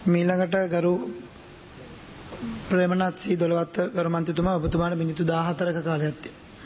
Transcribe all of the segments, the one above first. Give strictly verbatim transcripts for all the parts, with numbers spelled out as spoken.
මීළඟට ගරු ප්‍රේමනාත් සී දොළවත්ත ගරු මන්ත්‍රීතුමා ඔබතුමාට මිනිත්තු දාහතරක කාලයක්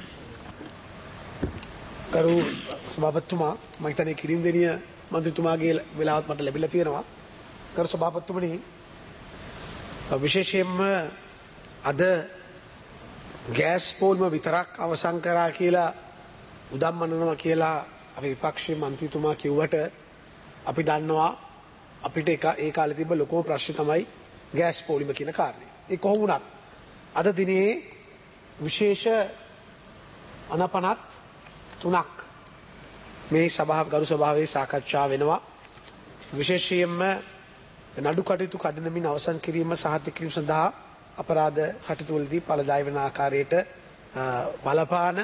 තියෙනවා. ගරු සභාපතිතුමා මම හිතන්නේ කිරින්දෙනිය මන්ත්‍රීතුමාගේ වෙලාවත් මට ලැබිලා තියෙනවා. ගරු සභාපතිතුමනි විශේෂයෙන්ම අද ගෑස් පෝල්ම විතරක් අවසන් කරා කියලා උදම්මනනවා කියලා අපේ විපක්ෂයේ මන්ත්‍රීතුමා කිව්වට අපි දන්නවා අපිට ඒ කාලේ තිබ්බ ලොකෝ ප්‍රශ්නේ තමයි ගෑස් පෝලිම කියන කාරණේ. ඒ කොහොම වුණත් අද දිනේ විශේෂ අනපනත් තුනක් මේ සභාව ගරු සභාවේ සාකච්ඡා වෙනවා. විශේෂයෙන්ම නඩු කටයුතු කඩිනමින් අවසන් කිරීම සහතික කිරීම සඳහා අපරාධ කටයුතුවලදී ඵලදායී වන ආකාරයට බලපාන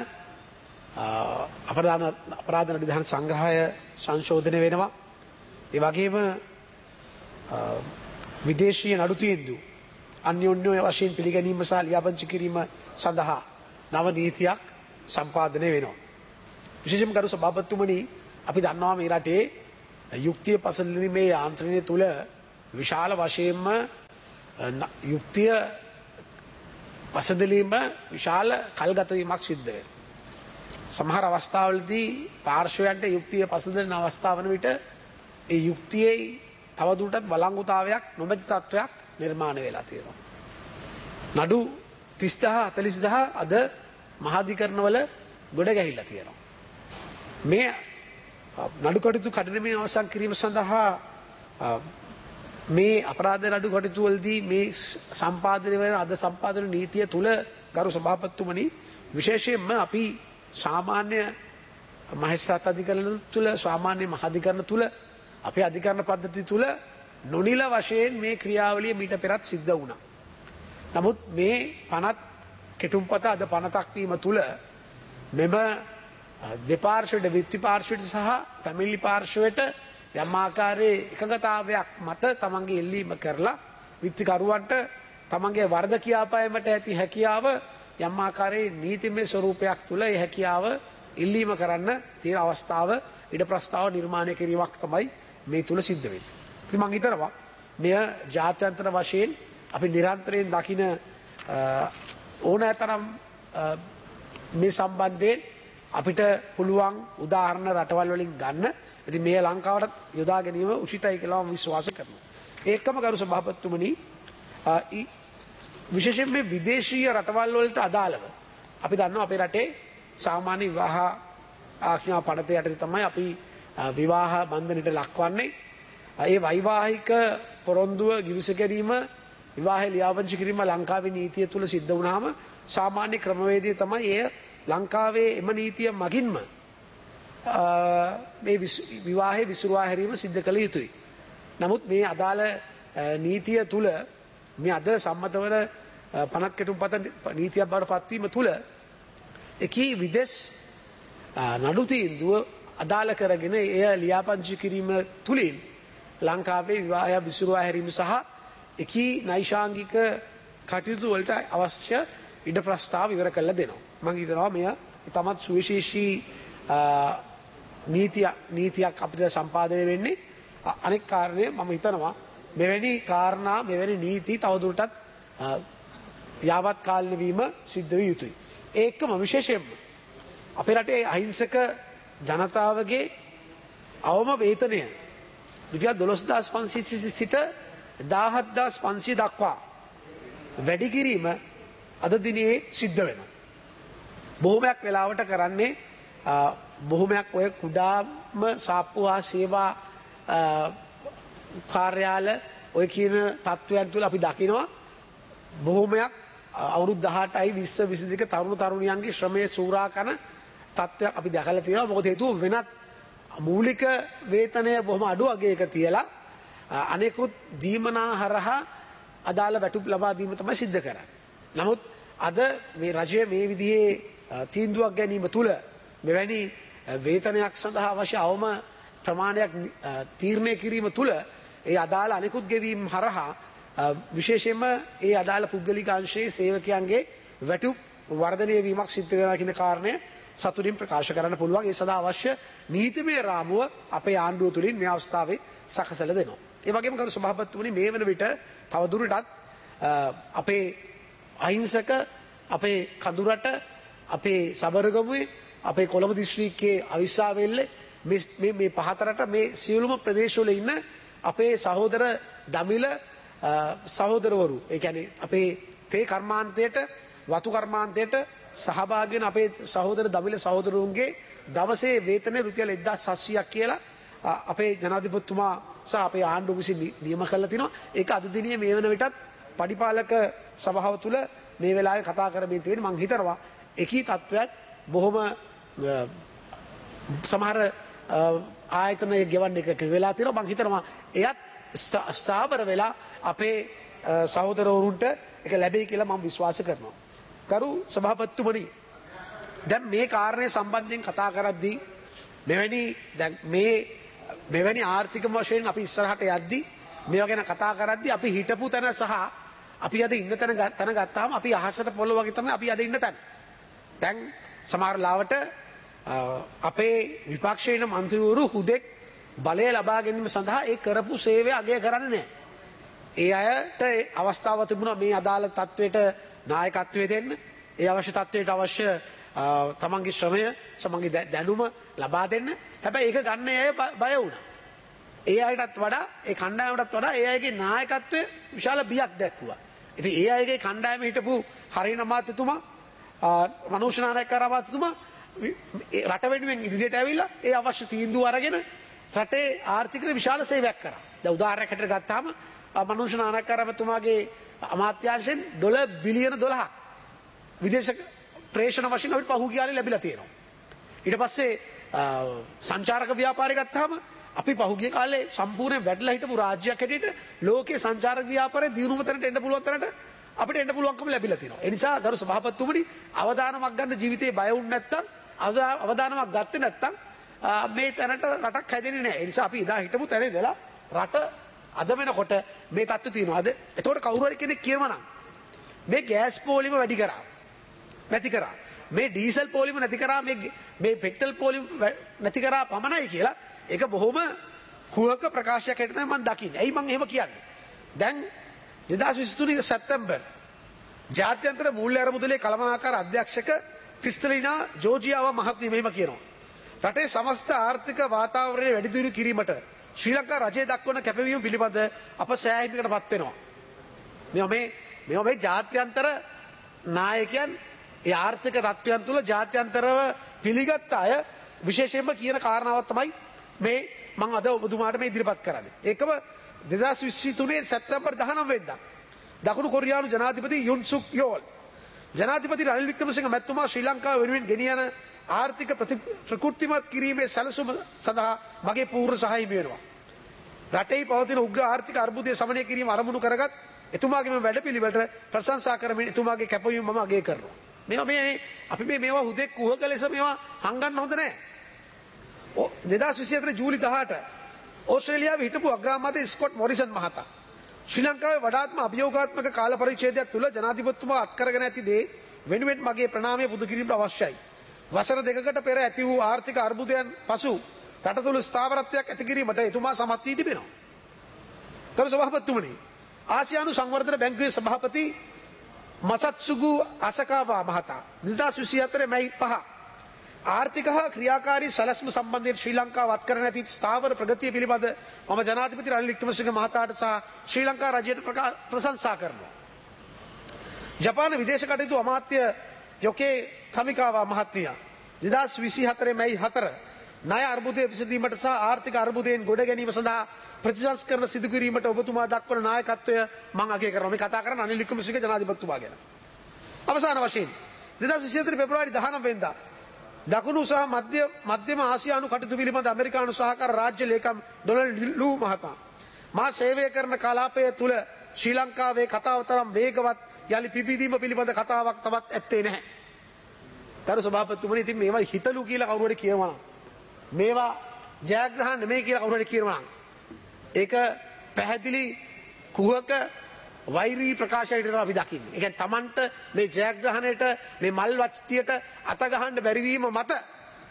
අපරාධ අපරාධ නඩු විධාන සංග්‍රහය සංශෝධනය වෙනවා. ඒ වගේම විදේශීය නඩු තීන්දුව අන්‍යෝන්‍ය වශයෙන් පිළිගැනීම සහ ලියාපදිංචි කිරීම සඳහා නව නීතියක් සම්පාදනය වෙනවා. විශේෂයෙන්ම ගරු සභාපතිතුමනි අපි දන්නවා මේ රටේ යුක්තිය පසළීමේ යාන්ත්‍රණය තුල විශාල වශයෙන්ම යුක්තිය පසදලීම විශාල කල්ගත වීමක් සිද්ධ වෙනවා. සමහර අවස්ථාවලදී පාර්ශවයන්ට යුක්තිය පසදලන අවස්ථාව වන විට ඒ යුක්තියේ තවදුරටත් වළංගුතාවයක් නොමැති තත්වයක් නිර්මාණය වෙලා තියෙනවා. නඩු තිස් දහස් හතළිස් දහස් අද මහාධිකරණවල ගොඩ ගැහිලා තියෙනවා. මේ නඩු කටයුතු කඩිනමින් අවසන් කිරීම සඳහා මේ අපරාධ නඩු කටයුතු වලදී මේ සම්පාදනය වෙන අද සම්පාදන නීතිය තුල ගරු සභාපතිතුමනි විශේෂයෙන්ම අපි සාමාන්‍ය මහේස්ත්‍රාත් අධිකරණ තුල සාමාන්‍ය මහාධිකරණ තුල අපේ අධිකරණ පද්ධතිය තුල නොනිල වශයෙන් මේ ක්‍රියාවලිය මීට පෙරත් සිද්ධ වුණා. නමුත් මේ පනත් කෙටුම්පත අද පනතක් වීම තුල මෙම දෙපාර්ශ්වයට විත්ති පාර්ශ්වයට සහ පැමිණිලි පාර්ශ්වයට යම් ආකාරයේ එකඟතාවයක් මත තමන්ගේ එල්ලීම කරලා විත්තිකරුවන්ට තමන්ගේ වරද කියාපෑමට ඇති හැකියාව යම් ආකාරයේ නීතිමය ස්වරූපයක් තුල ඒ හැකියාව එල්ලීම කරන්න තියෙන අවස්ථාව ඉඩ ප්‍රස්තාව නිර්මාණය කිරීමක් තමයි මේ තුල සිද්ධ වෙන්නේ. ඉතින් මම හිතනවා මෙය ජාත්‍යන්තර වශයෙන් අපි නිරන්තරයෙන් දකින ඕනෑතරම් මේ සම්බන්ධයෙන් අපිට පුළුවන් උදාහරණ රටවල් වලින් ගන්න. ඉතින් මේ ලංකාවට යොදා ගැනීම උචිතයි කියලා මම විශ්වාස කරනවා. ඒකම කරු සභාපතිතුමනි විශේෂයෙන් මේ විදේශීය රටවල් වලට අදාළව අපි දන්නවා අපේ රටේ සාමාන්‍ය විවාහ ආඥා පනත යටතේ තමයි අපි විවාහ බන්ධනයට ලක්වන්නේ. ඒ වෛවාහික පොරොන්දුව ගිවිස ගැනීම විවාහය ලියාපදිංචි කිරීම ලංකාවේ නීතිය තුල සිද්ධ වුණාම සාමාන්‍ය ක්‍රමවේදය තමයි එය ලංකාවේ එම නීතිය මගින්ම මේ විවාහයේ විසුරුවා හැරීම සිද්ධ කළ යුතුයි. නමුත් මේ අදාළ නීතිය තුල මේ අද සම්මත වන පනත් කෙටුම්පත නීතියක් බවට පත්වීම තුල එකී විදේශ නඩු තීන්දුව අදාළ කරගෙන එය ලියාපදිංචි කිරීම තුලින් ලංකාවේ විවාහය විසුරුවා හැරීම සහ එකී නෛෂාංගික කටයුතු වලට අවශ්‍ය ඉඩ ප්‍රස්තාව ඉවර කරලා දෙනවා. මම හිතනවා මෙය තමත් සුවිශේෂී නීතිය නීතියක් අපිට සම්පාදනය වෙන්නේ. අනෙක් කාරණය මම හිතනවා මෙවැනි කාරණා මෙවැනි නීති තවදුරටත් යාවත් කාලීන වීම සිද්ධ විය යුතුයි. ඒකම විශේෂයෙන්ම අපේ රටේ අහිංසක ජනතාවගේ අවම වේතනය රුපියල් දොළොස් හදාස් පන්සිය සිට දාහත් හදාස් පන්සිය දක්වා වැඩි කිරීම අද දිනේ සිද්ධ වෙනවා. බොහොමයක් වෙලාවට කරන්නේ බොහොමයක් ඔය කුඩාම සාප්පු හා සේවා කාර්යාල ඔය කියන තත්ත්වයන් තුළ අපි දකිනවා බොහොමයක් අවුරුදු දහඅටයි විස්ස විසි දෙක තරුණ තරුණියන්ගේ ශ්‍රමයේ සූරා කරන තත්ත්වයක් අපි දැකලා තියෙනවා. මොකද හේතුව වෙනත් මූලික වේතනය බොහොම අඩු අගයක තියලා අනෙකුත් දීමනා හරහා අදාළ වැටුප් ලබා දීම තමයි සිද්ධ කරන්නේ. නමුත් අද මේ රජය මේ විදිහේ තීන්දුවක් ගැනීම තුල මෙවැනි වේතනයක් සඳහා අවශ්‍ය අවම ප්‍රමාණයක් තීරණය කිරීම තුල ඒ අදාළ අනෙකුත් ගෙවීම් හරහා විශේෂයෙන්ම ඒ අදාළ පුද්ගලික අංශයේ සේවකයන්ගේ වැටුප් වර්ධනය වීමක් සිද්ධ වෙනවා කියන කාරණය සතුටින් ප්‍රකාශ කරන්න පුළුවන්. ඒ සඳහා අවශ්‍ය නීතිමය රාමුව අපේ ආණ්ඩුව තුලින් මේ අවස්ථාවේ සකසලා දෙනවා. ඒ වගේම ගරු සභාපතිතුමනි මේ වන විට තවදුරටත් අපේ අහිංසක අපේ කඳුරට අපේ සබරගමුවේ අපේ කොළඹ දිස්ත්‍රික්කයේ අවිස්සාවේල්ලේ මේ මේ පහතරට මේ සියලුම ප්‍රදේශවල ඉන්න අපේ සහෝදර දමිළ සහෝදරවරු ඒ කියන්නේ අපේ තේ කර්මාන්තයට වතු කර්මාන්තයට සහභාගී වෙන අපේ සහෝදර දමිළ සහෝදරුන්ගේ දවසේ වේතනය රුපියල් එක්දාස් හත්සියයක් කියලා අපේ ජනාධිපතිතුමා සහ අපේ ආණ්ඩුව විසින් නියම කළා තිනවා. ඒක අද දිනේ මේ වෙන විටත් පරිපාලක සභාව තුල මේ වෙලාවේ කතා කරමින් තියෙන්නේ. මම හිතනවා එකී තත්වයක් බොහොම සමහර ආයතන ගෙවන්න එක වෙලා තියෙනවා. මම හිතනවා එයත් ස්ථාවර වෙලා අපේ සහෝදරවරුන්ට ඒක ලැබෙයි කියලා මම විශ්වාස කරනවා. කරු සභාපතිතුමනි දැන් මේ කාරණේ සම්බන්ධයෙන් කතා කරද්දී මෙවැනි දැන් මේ මෙවැනි ආර්ථික වශයෙන් අපි ඉස්සරහට යද්දී මේවා ගැන කතා කරද්දී අපි හිටපු තැන සහ අපි අද ඉන්න තැන තැන ගත්තාම අපි අහසට පොළොව වගේ තමයි අපි අද ඉන්න තැන. දැන් සමහර ලාවට අපේ විපක්ෂයේ ඉන්න മന്ത്രിවරු හුදෙක් බලය ලබා ගැනීම සඳහා ඒ කරපු සේවය අගය කරන්නේ නැහැ. ඒ අයට අවස්ථාව තිබුණා මේ අදාළ තත්වයට නායකත්වය දෙන්න. ඒ අවශ්‍ය තත්වයට අවශ්‍ය තමන්ගේ ශ්‍රමය සමන්ගේ දැනුම ලබා දෙන්න. හැබැයි ඒක ගන්න අය බය වුණා. ඒ අයටත් වඩා ඒ කණ්ඩායමටත් වඩා ඒ අයගේ නායකත්වය විශාල බියක් දැක්වුවා. ඉතින් ඒ අයගේ කණ්ඩායමේ හිටපු හරින අමාත්‍යතුමා මනෝජ් නායක අමාත්‍යතුමා රට වෙනුවෙන් ඉදිරියට ඇවිල්ලා ඒ අවශ්‍ය තීන්දුව අරගෙන රටේ ආර්ථිකයට විශාල සේවයක් කරා. දැන් උදාහරණයක් හැටියට ගත්තාම මනෝජ් නායක අමාත්‍යතුමාගේ අමාත්‍යාංශයෙන් ඩොලර් බිලියන දොළහක් විදේශ ප්‍රේෂණ වශයෙන් අපිට පහුගිය කාලේ ලැබිලා තියෙනවා. ඊට පස්සේ සංචාරක ව්‍යාපාරය ගත්තාම අපි පහුගිය කාලේ සම්පූර්ණ වැඩිලා හිටපු රාජ්‍යයක් හැටියට ලෝකේ සංචාරක ව්‍යාපාරයේ දියුණුව තැනට එන්න පුළුවන් තැනට අපිට එන්න පුළුවන්කම ලැබිලා තියෙනවා. ඒ නිසා ගරු සභාපතිතුමනි අවදානමක් ගන්න ජීවිතේ බය වුනේ නැත්තම් අවදානමක් ගත්තේ නැත්තම් මේ තැනට රටක් හැදෙන්නේ නැහැ. ඒ නිසා අපි එදා හිටපු තැන ඉඳලා රට අද වෙනකොට මේ තත්ත්වය තියෙනවා. අද එතකොට කවුරු හරි කෙනෙක් කියනවා නම් මේ ගෑස් පෝලිම වැඩි කරා නැති කරා මේ ඩීසල් පෝලිම නැති කරා මේ මේ පෙට්‍රල් පෝලිම නැති කරා පමණයි කියලා ඒක බොහොම කුහක ප්‍රකාශයක් හැටියට තමයි මම දකින්නේ. ඇයි මම එහෙම කියන්නේ? දැන් දෙදාස් විසි තුන සැප්තැම්බර් ජාත්‍යන්තර මූල්‍ය අරමුදලේ කළමනාකාර අධ්‍යක්ෂක ක්‍රිස්ටලිනා ජෝර්ජියාවා මහත්මිය මෙහෙම කියනවා. රටේ සමස්ත ආර්ථික වාතාවරණය වැඩි දියුණු කිරීමට ශ්‍රී ලංකා රජය දක්වන කැපවීම පිළිබඳ අප සෑහීමකට පත් වෙනවා. මේ මේ මේ මේ ජාත්‍යන්තර නායකයන් ඒ ආර්ථික තත්ත්වයන් තුළ ජාත්‍යන්තරව පිළිගත් අය විශේෂයෙන්ම කියන කාරණාවක් තමයි මේ මම අද ඔබතුමාට මේ ඉදිරිපත් කරන්නේ. ඒකම දෙදාස් විසි තුනේ සැප්තැම්බර් දහනව වෙනිදා දකුණු කොරියානු ජනාධිපති යුන් සුක් යෝල් ජනාධිපති රනිල් වික්‍රමසිංහ මැතිතුමා ශ්‍රී ලංකාව වෙනුවෙන් ගෙනියන ආර්ථික ප්‍රකෘතිමත් කිරීමේ සැලසුම සඳහා මගේ පූර්ණ සහාය වෙනවා. රටේ පවතින උග්‍ර ආර්ථික අර්බුදය සමනය කිරීම අරමුණු කරගත් එතුමාගේ වැඩපිළිවෙලට ප්‍රශංසා කරමින් එතුමාගේ කැපවීම මම අගය කරනවා. මේවා මේ අපි මේ මේවා හුදෙක් කුහක ලෙස මේවා හංගන්න හොඳ නැහැ. දෙදාස් විසි හතර ජූලි දහඅට ඕස්ට්‍රේලියාවේ හිටපු අග්‍රාමාත්‍ය ස්කොට් මොරිසන් මහතා ශ්‍රී ලංකාවේ වඩාත්ම අභියෝගාත්මක කාල පරිච්ඡේදයක් තුළ ජනාධිපතිතුමා අත්කරගෙන ඇති දේ වෙනුවෙන් මගේ ප්‍රණාමය පුද කිරීමට අවශ්‍යයි. වසර දෙකකට පෙර ඇති වූ ආර්ථික අර්බුදයන් පසු රට තුළ ස්ථාවරත්වයක් ඇති කිරීමට එතුමා සමත් වී තිබෙනවා. ගරු සභාපතිතුමනි, ආසියානු සංවර්ධන බැංකුවේ සභාපති මසත්සුගු අසකාවා මහතා දෙදාස් විසි හතරේ මැයි පහ ආර්ථික හා ක්‍රියාකාරී සැලැස්ම සම්බන්ධයෙන් ශ්‍රී ලංකාව අත්කරන ඇති ස්ථාවර ප්‍රගතිය පිළිබඳ මම ජනාධිපති රනිල් වික්‍රමසිංහ මහතාට සහ ශ්‍රී ලංකා රජයට ප්‍රශංසා කරනවා. ජපාන විදේශ කටයුතු අමාත්‍ය යොකේ කමිකාවා මහත්මිය දෙදාස් විසි හතරේ මැයි හතර ණය අර්බුදය විසඳීමට සහ ආර්ථික අර්බුදයෙන් ගොඩ ගැනීම සඳහා ප්‍රතිසංස්කරණ සිදු කිරීමට ඔබතුමා දක්වන නායකත්වය මම අගය කරනවා. මේ කතා කරන්නේ රනිල් වික්‍රමසිංහ ජනාධිපතිතුමා ගැන. අවසාන වශයෙන් දෙදාස් විසි හතර පෙබරවාරි දහනව වෙනිදා දකුණු සහ මධ්‍ය මධ්‍යම ආසියානු කටයුතු පිළිබඳ ඇමරිකානු සහකාර රාජ්‍ය ලේකම් ඩොනල්ඩ් ලූ මහතා මා සේවය කරන කලාපය තුළ ශ්‍රී ලංකාවේ කතාව තරම් වේගවත් යලි පිබිදීම පිළිබඳ කතාවක් තවත් ඇත්තේ නැහැ. ගරු සභාපතිතුමනි, ඉතින් මේවා හිතලු කියලා කවුරු හරි කියනවා නම් මේවා ජයග්‍රහණ නෙමෙයි කියලා කවුරු හරි කියනවා නම් ඒක පැහැදිලි කුහක වෛරී ප්‍රකාශයට අපි දකින්නේ. ඒ කියන්නේ Tamanට මේ ජයග්‍රහණයට මේ මල් වච්තියට අත ගහන්න බැරි වීම මත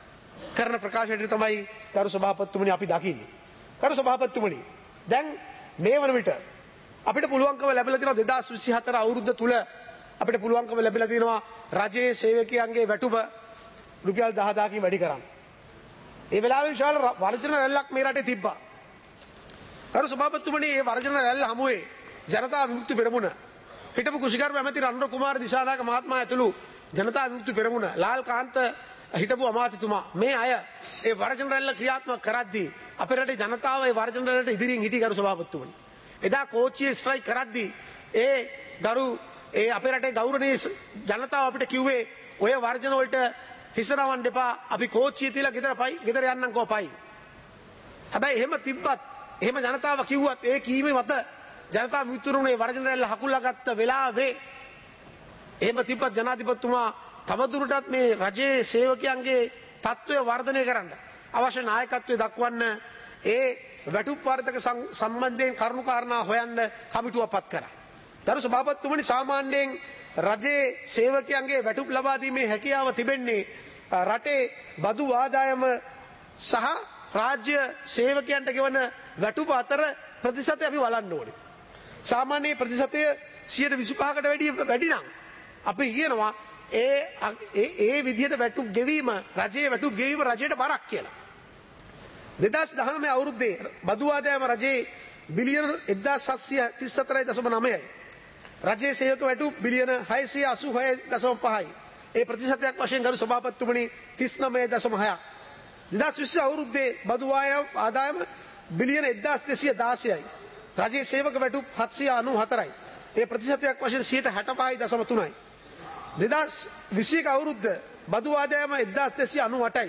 කරන ප්‍රකාශයට තමයි ගරු සභාපතිතුමනි අපි දකින්නේ. ගරු සභාපතිතුමනි, දැන් මේ වන විට අපිට පුළුවන්කම ලැබිලා තියෙනවා දෙදාස් විසිහතර අවුරුද්ද තුල අපිට පුළුවන්කම ලැබිලා තියෙනවා රජයේ සේවකයන්ගේ වැටුප රුපියල් දහදාහකින් වැඩි කරන්න. ඒ වෙලාවේ විශාල වර්ජන රැල්ලක් මේ රටේ තිබ්බා. කරු සභාපතිතුමනි මේ වර්ජන රැල්ල හමුවේ ජනතා විමුක්ති පෙරමුණ හිටපු කුෂිකර්ම ඇමති රණ්ඩු කුමාර දිසානායක මහත්මයා ඇතුළු ජනතා විමුක්ති පෙරමුණ ලාල් කාන්ත හිටපු අමාත්‍යතුමා මේ අය ඒ වර්ජන රැල්ල ක්‍රියාත්මක කරද්දී අපේ රටේ ජනතාව ඒ වර්ජන රැල්ලට ඉදිරියෙන් හිටි කරු සභාපතිතුමනි. එදා කෝච්චියේ ස්ට්‍රයික් කරද්දී ඒ ගරු ඒ අපේ රටේ ගෞරවනීය ජනතාව අපිට කිව්වේ ඔය වර්ජන වලට හිසරවන්න එපා අපි කෝච්චිය තියලා ගෙදර පයි ගෙදර යන්නම්කෝ පයි. හැබැයි එහෙම තිබ්බත් එහෙම ජනතාව කිව්වත් ඒ කීමේ මත ජනතා මිතුරුනේ වර්ජන රැල්ල හකුල්ලා ගත්ත වෙලාවේ එහෙම තිබ්බත් ජනාධිපතිතුමා තවදුරටත් මේ රජයේ සේවකයන්ගේ තත්ත්වය වර්ධනය කරන්න අවශ්‍ය නායකත්වය දක්වන්න ඒ වැටුප් වර්ධක සම්බන්ධයෙන් කරුණු කාරණා හොයන්න කමිටුවක් පත් කරා. දරු සභාපතිතුමනි සාමාන්‍යයෙන් රජයේ සේවකයන්ගේ වැටුප් ලබා දීමේ හැකියාව තිබෙන්නේ රටේ බදු ආදායම සහ රාජ්‍ය සේවකයන්ට ගෙවන වැටුප අතර ප්‍රතිශතය අපි බලන්න ඕනේ. සාමාන්‍ය ප්‍රතිශතය සියයට විසිපහකට වැඩි වැඩි නම් අපි කියනවා ඒ ඒ විදිහට වැටුප් ගෙවීම රජයේ වැටුප් ගෙවීම රජයට බරක් කියලා. දෙදාස් දහනවය අවුරුද්දේ බදු ආදායම රජයේ බිලියන එක්දාස් හත්සිය තිස් හතරයි දශම නවයයි. රජයේ සේවක වැටුප් බිලියන හයසිය අසූහය දශම පහයි. ඒ ප්‍රතිශතයක් වශයෙන් ගරු සභාපතිතුමනි තිස් නවය දශම හයක්. දෙදාස් විස්ස අවුරුද්දේ බදු ආදායම බිලියන එක්දාස් දෙසිය දාසයයි. රජයේ සේවක වැටුප් හත්සිය අනූහතරයි. ඒ ප්‍රතිශතයක් වශයෙන් සියයට හැටපහයි දශම තුනයි. දෙදාස් විසියක අවුරුද්ද බදු ආදායම එක්දාස් දෙසිය අනූඅටයි.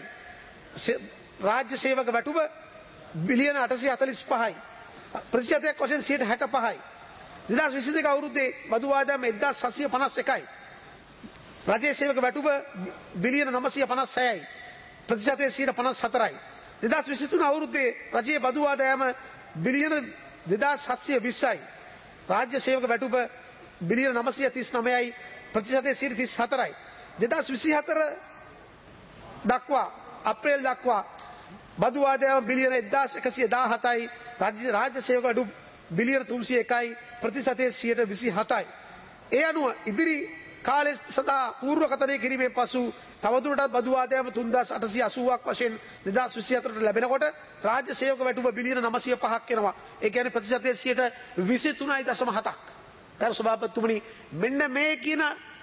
රාජ්‍ය සේවක වැටුප බිලියන අටසිය හතළිස් පහයි. ප්‍රතිශතයක් වශයෙන් සියයට හැටපහයි. දෙදාස් විසි දෙක අවුරුද්දේ බදු ආදායම එක්දාස් හත්සිය පනස් එකයි. රජයේ සේවක වැටුප බිලියන නවසිය පනස් හයයි. ප්‍රතිශතය සියයට පනස් හතරයි. දෙදාස් විසි තුන අවුරුද්දේ රජයේ බදු ආදායම බිලියන දෙදාස් හත්සිය විස්සයි. රාජ්‍ය සේවක වැටුප බිලියන නවසිය තිස් නවයයි. ප්‍රතිශතය සියයට තිස් හතරයි. දෙදාස් විසිහතර දක්වා අප්‍රේල් දක්වා බදු ආදායම බිලියන එක්දාස් එකසිය දාහතයි. රාජ්‍ය රාජ්‍ය සේවක වැටුප බිලියන තුන්සිය එකයි. ප්‍රතිශතය සියයට විසිහතයි. ඒ අනුව ඉදිරි කාලය සඳහා පූර්වකථනය කිරීමෙන් පසු තවදුරටත් බදු ආදායම තුන්දාස් අටසිය අසූවක් වශයෙන් දෙදාස් විසිහතරට ලැබෙනකොට රාජ්‍ය සේවක වැටුප බිලියන නවසිය පහක් වෙනවා. ඒ කියන්නේ ප්‍රතිශතය සියයට විසිතුනයි දශම හතක්. ගරු සභාපතිතුමනි මෙන්න මේ කියන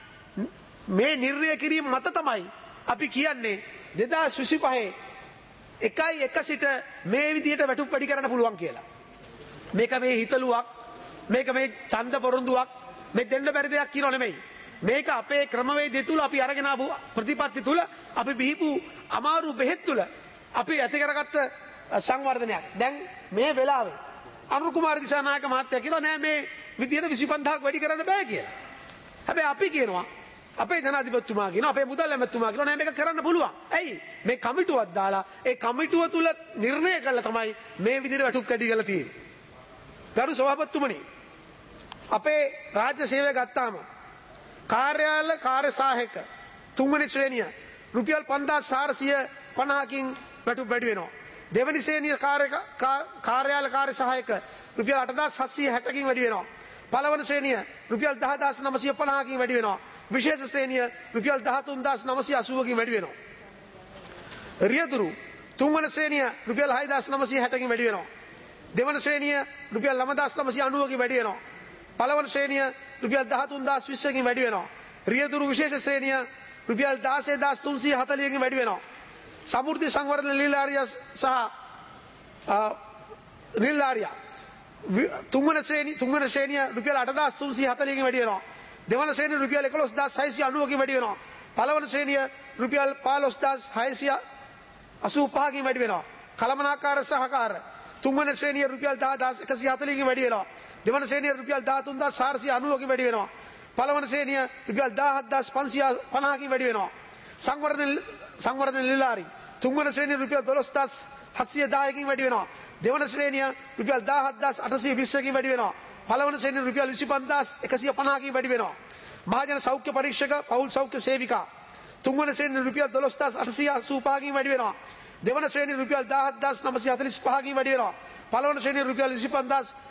මේ නිර්ණය කිරීම මත තමයි අපි කියන්නේ දෙදාස් විසිපහේ එකයි එක සිට මේ විදිහට වැටුප් වැඩි කරන්න පුළුවන් කියලා. මේක මේ හිතලුවක් මේක මේ ඡන්ද පොරොන්දුවක් මේ දෙන්න බැරි දෙයක් කියනව නෙමෙයි. මේක අපේ ක්‍රමවේදය තුල අපි අරගෙන ආපු ප්‍රතිපත්ති තුල අපි බිහිපු අමාරු බෙහෙත් තුල අපි ඇති කරගත්ත සංවර්ධනයක්. දැන් මේ වෙලාවේ අනුර කුමාර දිසානායක මහත්තයා කියනවා නෑ මේ විදියට විසිපන්දාහක් වැඩි කරන්න බෑ කියලා. හැබැයි අපි කියනවා අපේ ජනාධිපතිතුමා කියනවා අපේ මුදල් ඇමතිතුමා කියනවා නෑ මේක කරන්න පුළුවන්. ඇයි? මේ කමිටුවක් දාලා ඒ කමිටුව තුල නිර්ණය කළා තමයි මේ විදියට වැටුප් කැඩි කරලා තියෙන්නේ. ගරු සභාපතිතුමනි අපේ රාජ්‍ය සේවය ගත්තාම කාර්යාල කාර්ය සහායක තුන්වෙනි ශ්‍රේණිය රුපියල් පන්දාස් හාරසිය පනහකින් වැටුප් වැඩි වෙනවා. දෙවැනි ශ්‍රේණිය කාර්යාල කාර්ය සහායක රුපියල් අටදාස් හත්සිය හැටකින් වැඩි වෙනවා. පළවන ශ්‍රේණිය රුපියල් දහදාස් නවසිය පනහකින් වැඩි වෙනවා. විශේෂ ශ්‍රේණිය රුපියල් දහතුන්දාස් නවසිය අසූවකින් වැඩි වෙනවා. රියදුරු තුන්වන ශ්‍රේණිය රුපියල් හයදාස් නවසිය හැටකින් වැඩි වෙනවා. දෙවන ශ්‍රේණිය රුපියල් නවදාස් නවසිය අනූවකින් වැඩි වෙනවා. පළවන ශ්‍රේණිය රුපියල් දහතුන්දාස් විස්සකින් වැඩි වෙනවා. රියදුරු විශේෂ ශ්‍රේණිය රුපියල් දාසයදාස් තුන්සිය හතළිහකින් වැඩි වෙනවා. සමෘද්ධි සංවර්ධන නිලධාරිය සහ නිලධාරිය තුන්වන ශ්‍රේණිය තුන්වන ශ්‍රේණිය රුපියල් අටදාස් තුන්සිය හතළිහකින් වැඩි වෙනවා. දෙවන ශ්‍රේණිය රුපියල් එකොළොස්දාස් හයසිය අනූවකින් වැඩි වෙනවා. පළවන ශ්‍රේණිය රුපියල් පහළොස්දාස් හයසිය අසූ පහකින් වැඩි වෙනවා. කළමනාකාර සහකාර තුන්වන ශ්‍රේණිය රුපියල් දහදාස් එකසිය හතළිහකින් වැඩි වෙනවා. දෙවන ශ්‍රේණිය රුපියල් දහතුන්දාස් හාරසිය අනූවකින් වැඩි වෙනවා. පළවන ශ්‍රේණිය රුපියල් දහහත්දාස් පන්සිය පනහකින් වැඩි වෙනවා. සංවර්ධන සංවර්ධන නිලධාරී තුන්වන ශ්‍රේණිය රුපියල් දොළොස්දාස් හත්සිය දහයකින් වැඩි වෙනවා. දෙවන ශ්‍රේණිය රුපියල් දහහත්දාස් අටසිය විස්සකින් වැඩි වෙනවා. පළවන ශ්‍රේණිය රුපියල් විසිපන්දාස් එකසිය පනහකින් වැඩි වෙනවා. මහජන සෞඛ්‍ය පරීක්ෂක පෞල් සෞඛ්‍ය සේවිකා තුන්වන ශ්‍රේණිය රුපියල් දොළොස්දාස් අටසිය අසූ පහකින් වැඩි වෙනවා. දෙවන ශ්‍රේණිය රුපියල් දහහත්දාස් නවසිය හතළිස් පහකින් වැඩි වෙනවා. පළවන ශ්‍රේණිය රුපියල් විසිපන්දාස්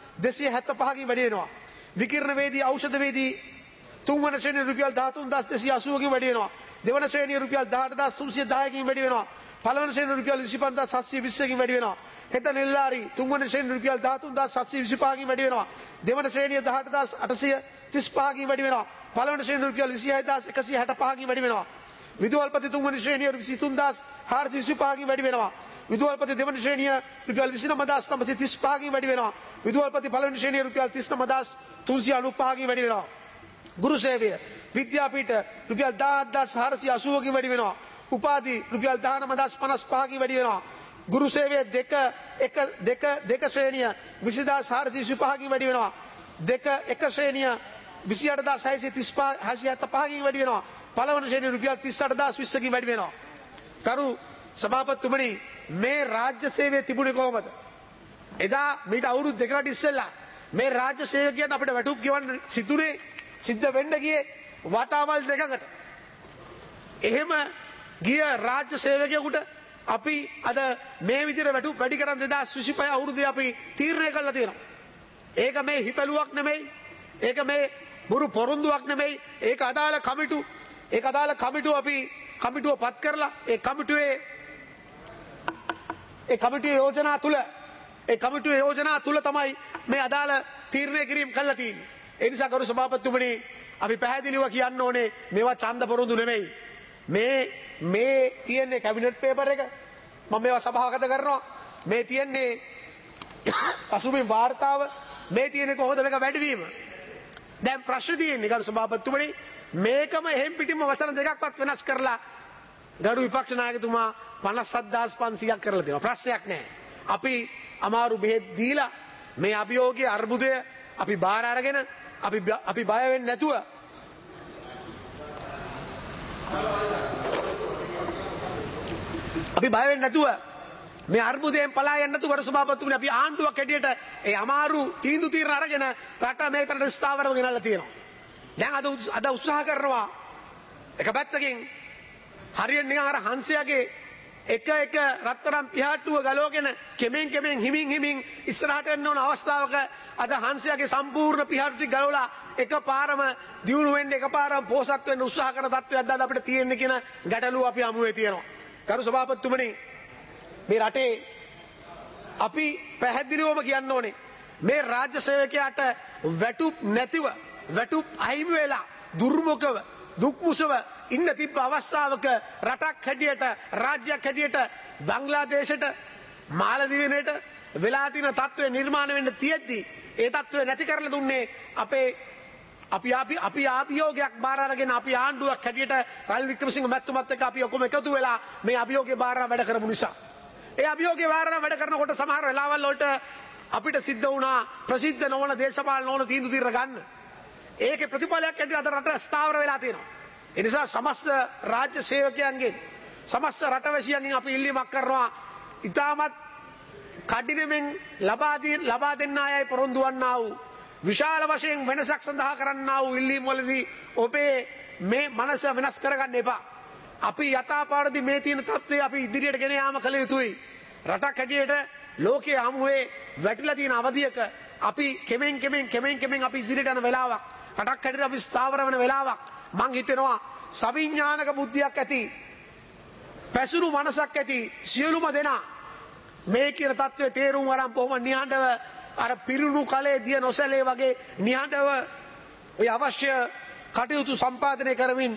දෙසිය හැත්තෑ පහකින් වැඩි වෙනවා. විකිරණ වේදී ඖෂධ වේදී තුන්වන ශ්‍රේණිය රුපියල් දහතුන් හදාස් දෙසිය අසූවකින් වැඩි වෙනවා. දෙවන ශ්‍රේණිය රුපියල් දහඅට හදාස් තුන්සිය දහයකින් වැඩි වෙනවා. පළවෙනි ශ්‍රේණිය රුපියල් විසිපන්ද හදාස් සත්සිය විස්සකින් වැඩි වෙනවා. හෙට නිලධාරී තුන්වන ශ්‍රේණිය රුපියල් දහතුන් හදාස් සත්සිය විසිපහකින් වැඩි වෙනවා. දෙවන ශ්‍රේණිය දහඅට හදාස් අටසිය තිස් පහකින් වැඩි වෙනවා. පළවෙනි ශ්‍රේණිය රුපියල් විසිහය හදාස් එකසිය හැට පහකින් වැඩි වෙනවා. විදුහල්පති තුන්වන ශ්‍රේණිය විසිතුන් හදාස් හාරසිය විසිපහකින් වැඩි වෙනවා. විදුහල්පති දෙවන ශ්‍රේණිය රුපියල් විසිනව හදාස් නවසිය තිස් පහකින් වැඩි වෙනවා. විදුහල්පති පළවෙනි ශ්‍රේණිය රුපියල් තිස් නව හදාස් තුන්සිය අනූපහකින් වැඩි වෙනවා. ගුරු සේවය විද්‍යාපීඨ රුපියල් දහ හදාස් හාරසිය අසූවකින් වැඩි වෙනවා. උපාධි රුපියල් දහනව හදාස් පනස් පහකින් වැඩි වෙනවා. ගුරු සේවය දෙක එක දෙක දෙක ශ්‍රේණිය විසි හදාස් හාරසිය විසිපහකින් වැඩි වෙනවා. දෙක එක ශ්‍රේණිය විසි අට හදාස් හයසිය තිස් පහ හයසිය හැත්තෑ පහකින් වැඩි වෙනවා. පළවෙනි ශ්‍රේණිය රුපියල් තිස් අට හදාස් විස්සකින් වැඩි වෙනවා. කරු සභාපතිතුමනි මේ රාජ්‍ය සේවය තිබුණේ කොහොමද? එදා මීට අවුරුදු දෙකකට ඉස්සෙල්ලා මේ රාජ්‍ය සේවකයන් අපිට වැටුප් ගෙවන්න සිදුනේ සිද්ධ වෙන්න ගියේ වටාවල් දෙකකට. එහෙම ගිය රාජ්‍ය සේවකයෙකුට අපි අද මේ විදිහට වැටුප් වැඩි කරන් දෙදාස් විසිපහ අවුරුද්දේ අපි තීරණය කළා තියෙනවා. ඒක මේ හිතලුවක් නෙමෙයි. ඒක මේ බුරු පොරොන්දුවක් නෙමෙයි. ඒක අදාළ කමිටු ඒක අදාළ කමිටුව අපි කමිටුව පත් කරලා ඒ කමිටුවේ ඒ කමිටුවේ යෝජනා තුල ඒ කමිටුවේ යෝජනා තුල තමයි මේ අදාළ තීරණය කිරීම කළා තියෙන්නේ. ඒ නිසා කරු සභාපතිතුමනි අපි පැහැදිලිව කියන්න ඕනේ මේවා ඡන්ද පොරොන්දු නෙමෙයි. මේ මේ තියෙන්නේ කැබිනට් පේපර් එක. මම මේවා සභාගත කරනවා. මේ තියෙන්නේ පසුබිම් වාර්තාව. මේ තියෙන්නේ කොහොමද මේක වැඩිවීම. දැන් ප්‍රශ්න තියෙන්නේ කරු සභාපතිතුමනි මේකම එහෙම් පිටින්ම වචන දෙකක්වත් වෙනස් කරලා ගරු විපක්ෂ නායකතුමා පනස් හදාස් පන්සීයක් කරලා තියෙනවා. ප්‍රශ්නයක් නැහැ. අපි අමාරු බෙහෙත් දීලා මේ අභියෝගයේ අර්බුදය අපි බාර අරගෙන අපි අපි බය වෙන්නේ නැතුව අපි බය වෙන්නේ නැතුව මේ අර්බුදයෙන් පලා යන්න නැතුව කරු සභාපතිතුමනි අපි ආණ්ඩුවක් හැටියට ඒ අමාරු තීන්දුව తీරන අරගෙන රට මේ තරට ස්ථාවරව ගෙනල්ලා තියෙනවා. දැන් අද අද උත්සාහ කරනවා එක පැත්තකින් හරියට නිකන් අර හංසයාගේ එක එක රත්තරන් පිහාට්ටුව ගලවගෙන කෙමෙන් කෙමෙන් හිමින් හිමින් ඉස්සරහට යන්න ඕන අවස්ථාවක අද හංසයාගේ සම්පූර්ණ පිහාට්ටු ටික ගලවලා එකපාරම දියුණු වෙන්න එකපාරම පෝසත් වෙන්න උත්සාහ කරන තත්ත්වයක් අද අපිට තියෙන්නේ කියන ගැටලුව අපි හමුවේ තියෙනවා. කරු සභාපතිතුමනි මේ රටේ අපි පැහැදිලිවම කියන්න ඕනේ මේ රාජ්‍ය සේවකයාට වැටුප් නැතිව වැටුප් අහිමි වෙලා දුර්මුඛව දුක්මුසව ඉන්න තිබ්බ අවස්ථාවක රටක් හැටියට රාජ්‍යයක් හැටියට බංග්ලාදේශයට මාලදීවයිනට වෙලා තියෙන තත්ත්වය නිර්මාණය වෙන්න තියෙද්දි ඒ තත්ත්වය නැති කරලා දුන්නේ අපේ අපි අපි අපි අභියෝගයක් බාර අරගෙන අපි ආණ්ඩුවක් හැටියට රනිල් වික්‍රමසිංහ මැතිතුමත් එක්ක අපි ඔක්කොම එකතු වෙලා මේ අභියෝගේ බාර වැඩ කරමු නිසා ඒ අභියෝගේ බාර වැඩ කරනකොට සමහර වෙලාවල් වලට අපිට සිද්ධ වුණා ප්‍රසිද්ධ නොවන දේශපාලන නොවන තීන්දුව తీර ගන්න. ඒකේ ප්‍රතිඵලයක් ඇති අද රට ස්ථාවර වෙලා තියෙනවා. ඒ නිසා සමස්ත රාජ්‍ය සේවකයන්ගේ සමස්ත රටවැසියන්ගෙන් අපි ඉල්ලීමක් කරනවා ඉතාමත් කඩිනමින් ලබා දී ලබා දෙන්න අයයි පොරොන්දු වන්නා වූ විශාල වශයෙන් වෙනසක් සඳහා කරන්නා වූ ඉල්ලීම් වලදී ඔබේ මේ මනස වෙනස් කරගන්න එපා. අපි යථාපාරදී මේ තියෙන තත්ත්වය අපි ඉදිරියට ගෙන යාම කළ යුතුයි. රටක් හැටියට ලෝකයේ හමුවේ වැටිලා තියෙන අවධියක අපි කෙමෙන් කෙමෙන් කෙමෙන් කෙමෙන් අපි ඉදිරියට යන වෙලාවක් රටක් හැටියට අපි ස්ථාවර වෙන වෙලාවක් මං හිතනවා සවිඥානික බුද්ධියක් ඇති පැසුණු මනසක් ඇති සියලුම දෙනා මේ කියන තත්ත්වයේ තේරුම් අරන් බොහොම නිහඬව අර පිරුණු කලේ දිය නොසැලේ වගේ නිහඬව ඔය අවශ්‍ය කටයුතු සම්පාදනය කරමින්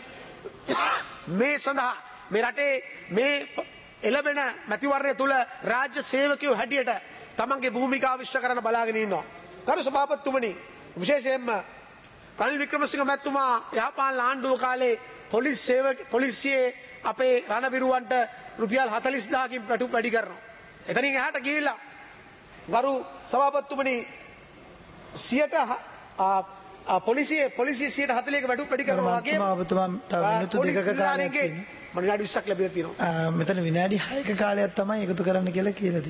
මේ සඳහා මේ රටේ මේ එළබෙන මැතිවරණය තුල රාජ්‍ය සේවකයෝ හැටියට තමන්ගේ භූමිකාව විශ්ව කරන්න බලාගෙන ඉන්නවා. කරු සභාපතිතුමනි විශේෂයෙන්ම රනිල් වික්‍රමසිංහ මැතිතුමා යහපාලන ආණ්ඩුව කාලේ පොලිස් සේවක පොලිසියේ අපේ රණවිරුවන්ට රුපියල් හතළිස් දහසකින් පැටු වැඩි කරනවා. එතනින් එහාට ගිහිල්ලා ගරු සභාපතිතුමනි සියයට පොලිසියේ පොලිසිය සියයට හතළිහක වැඩි වැඩි කරනවා වගේ ඔබතුමා තව මිනිත්තු දෙකක කාලයක් තියෙනවා. මම විනාඩි විස්සක් ලැබිලා තියෙනවා. මෙතන විනාඩි හයක කාලයක් තමයි එකතු කරන්න කියලා කියලා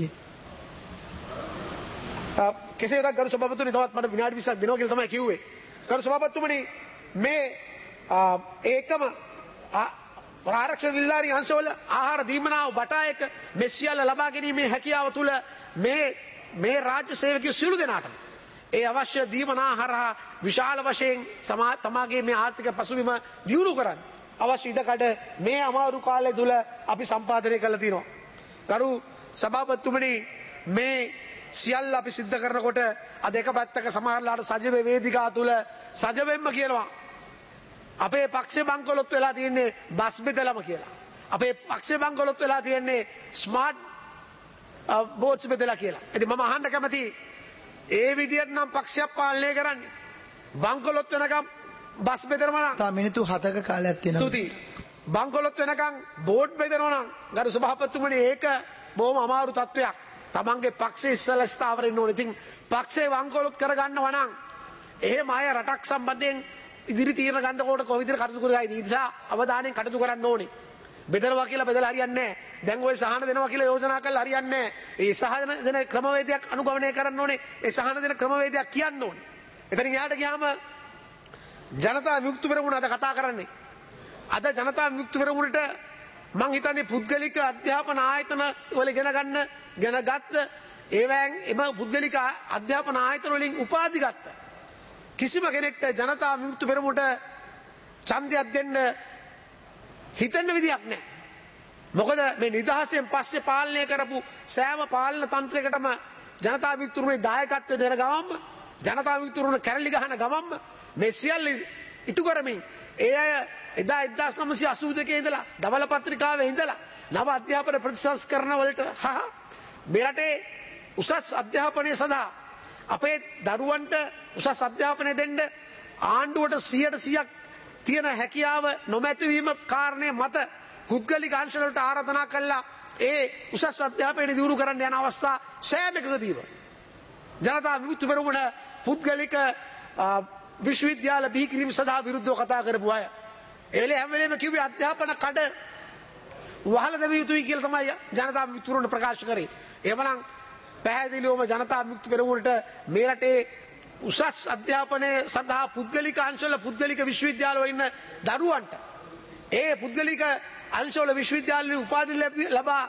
තියෙන්නේ. කෙසේ වෙතත් ගරු සභාපතිතුමනි තවත් මට විනාඩි විස්සක් දෙනවා කියලා තමයි කිව්වේ. ගරු සභාපතිතුමනි මේ ඒකම ආරක්ෂක නිලධාරී අංශවල ආහාර දීමනාව බටායක මෙසියල්ල ලබා ගැනීමේ හැකියාව තුළ මේ මේ රාජ්‍ය සේවකයෝ සියලු දෙනාටම ඒ අවශ්‍ය දීමනා හරහා විශාල වශයෙන් තමාගේ මේ ආර්ථික පසුබිම දියුණු කරන්න අවශ්‍ය ඉඩකඩ මේ අමාරු කාලය තුල අපි සම්පාදනය කළා තියෙනවා. ගරු සභාපතිතුමනි මේ සියල්ල අපි සිද්ධ කරනකොට අද එක පැත්තක සමහරලාට සජීව වේදිකා තුල සජවෙන්ම කියනවා අපේ පක්ෂේ බංකොලොත් වෙලා තියෙන්නේ බස් බෙදලම කියලා. අපේ පක්ෂේ බංකොලොත් වෙලා තියෙන්නේ ස්මාර්ට් බෝට්ස් බෙදලා කියලා. ඉතින් මම අහන්න කැමති ඒ විදියට නම් පක්ෂයක් පාලනය කරන්නේ බංකොලොත් වෙනකම් බස් බෙදනවා නම් තා මිනිත්තු හතක කාලයක් තියෙනවා. ස්තුතියි. බංකොලොත් වෙනකම් බෝට් බෙදනවා නම් ගරු සභාපතිතුමනි ඒක බොහොම අමාරු තත්වයක්. තමන්ගේ පක්ෂේ ඉස්සලා ස්ථාවර වෙන්න ඕනේ. ඉතින් පක්ෂේ වංකොලොත් කරගන්නවා නම් එහෙම අය රටක් සම්බන්ධයෙන් ඉදිරි තීරණ ගන්නකොට කොහොම විදිහට කටයුතු කරයිද? ඒ නිසා අවධානයෙන් කටයුතු කරන්න ඕනේ. බෙදනවා කියලා බෙදලා හරියන්නේ නැහැ. දැන් ඔය සහන දෙනවා කියලා යෝජනා කරලා හරියන්නේ නැහැ. ඒ සහන දෙන ක්‍රමවේදයක් අනුගමනය කරන්න ඕනේ. ඒ සහන දෙන ක්‍රමවේදයක් කියන්න ඕනේ. එතනින් එහාට ගියාම ජනතා විමුක්ති පෙරමුණ අද කතා කරන්නේ. අද ජනතා විමුක්ති පෙරමුණට මං හිතන්නේ පුද්ගලික අධ්‍යාපන ආයතන වල ඉගෙන ගන්න ගෙන ගත්ත ඒවැන් එම පුද්ගලික අධ්‍යාපන ආයතන වලින් උපාධි ගත්ත කිසිම කෙනෙක්ට ජනතා විමුක්ති පෙරමුණට ඡන්දයක් දෙන්න හිතන්න විදියක් නැහැ. මොකද මේ නිදහසෙන් පස්සේ පාලනය කරපු සෑම පාලන තන්ත්‍රයකටම ජනතා විමුක්ති පෙරමුණේ දායකත්වය දෙන ගමන්ම ජනතා විමුක්ති පෙරමුණ කැරලි ගහන ගමන්ම මේ සියල්ල ඉටු කරමින් ඒ අය එදා එක්දාස් නවසිය අසූ දෙකේ ඉඳලා දවල පත්‍රිකාවේ ඉඳලා නව අධ්‍යාපන ප්‍රතිසංස්කරණ වලට හා මේ රටේ උසස් අධ්‍යාපනය සඳහා අපේ දරුවන්ට උසස් අධ්‍යාපනය දෙන්න ආණ්ඩුවට සියයට සියයක් තියෙන හැකියාව නොමැතිවීම කාරණය මත පුද්ගලික අංශ වලට ආරාධනා කළා ඒ උසස් අධ්‍යාපනය දියුණු කරන්න යන අවස්ථා සෑම එකකදීම ජනතා විමුක්ති පෙරමුණ පුද්ගලික විශ්වවිද්‍යාල බිහි කිරීම සඳහා විරුද්ධව කතා කරපු අය. ඒ වෙලේ හැම වෙලේම කිව්වේ අධ්‍යාපන කඩ වහලා දෙවිය යුතුයි කියලා තමයි ජනතා විමුක්ති පෙරමුණ ප්‍රකාශ කරේ. එහෙමනම් පැහැදිලිවම ජනතා විමුක්ති පෙරමුණට මේ රටේ උසස් අධ්‍යාපනය සඳහා පුද්ගලික අංශවල පුද්ගලික විශ්වවිද්‍යාල වල ඉන්න දරුවන්ට ඒ පුද්ගලික අංශවල විශ්වවිද්‍යාල වලින් උපාධි ලබා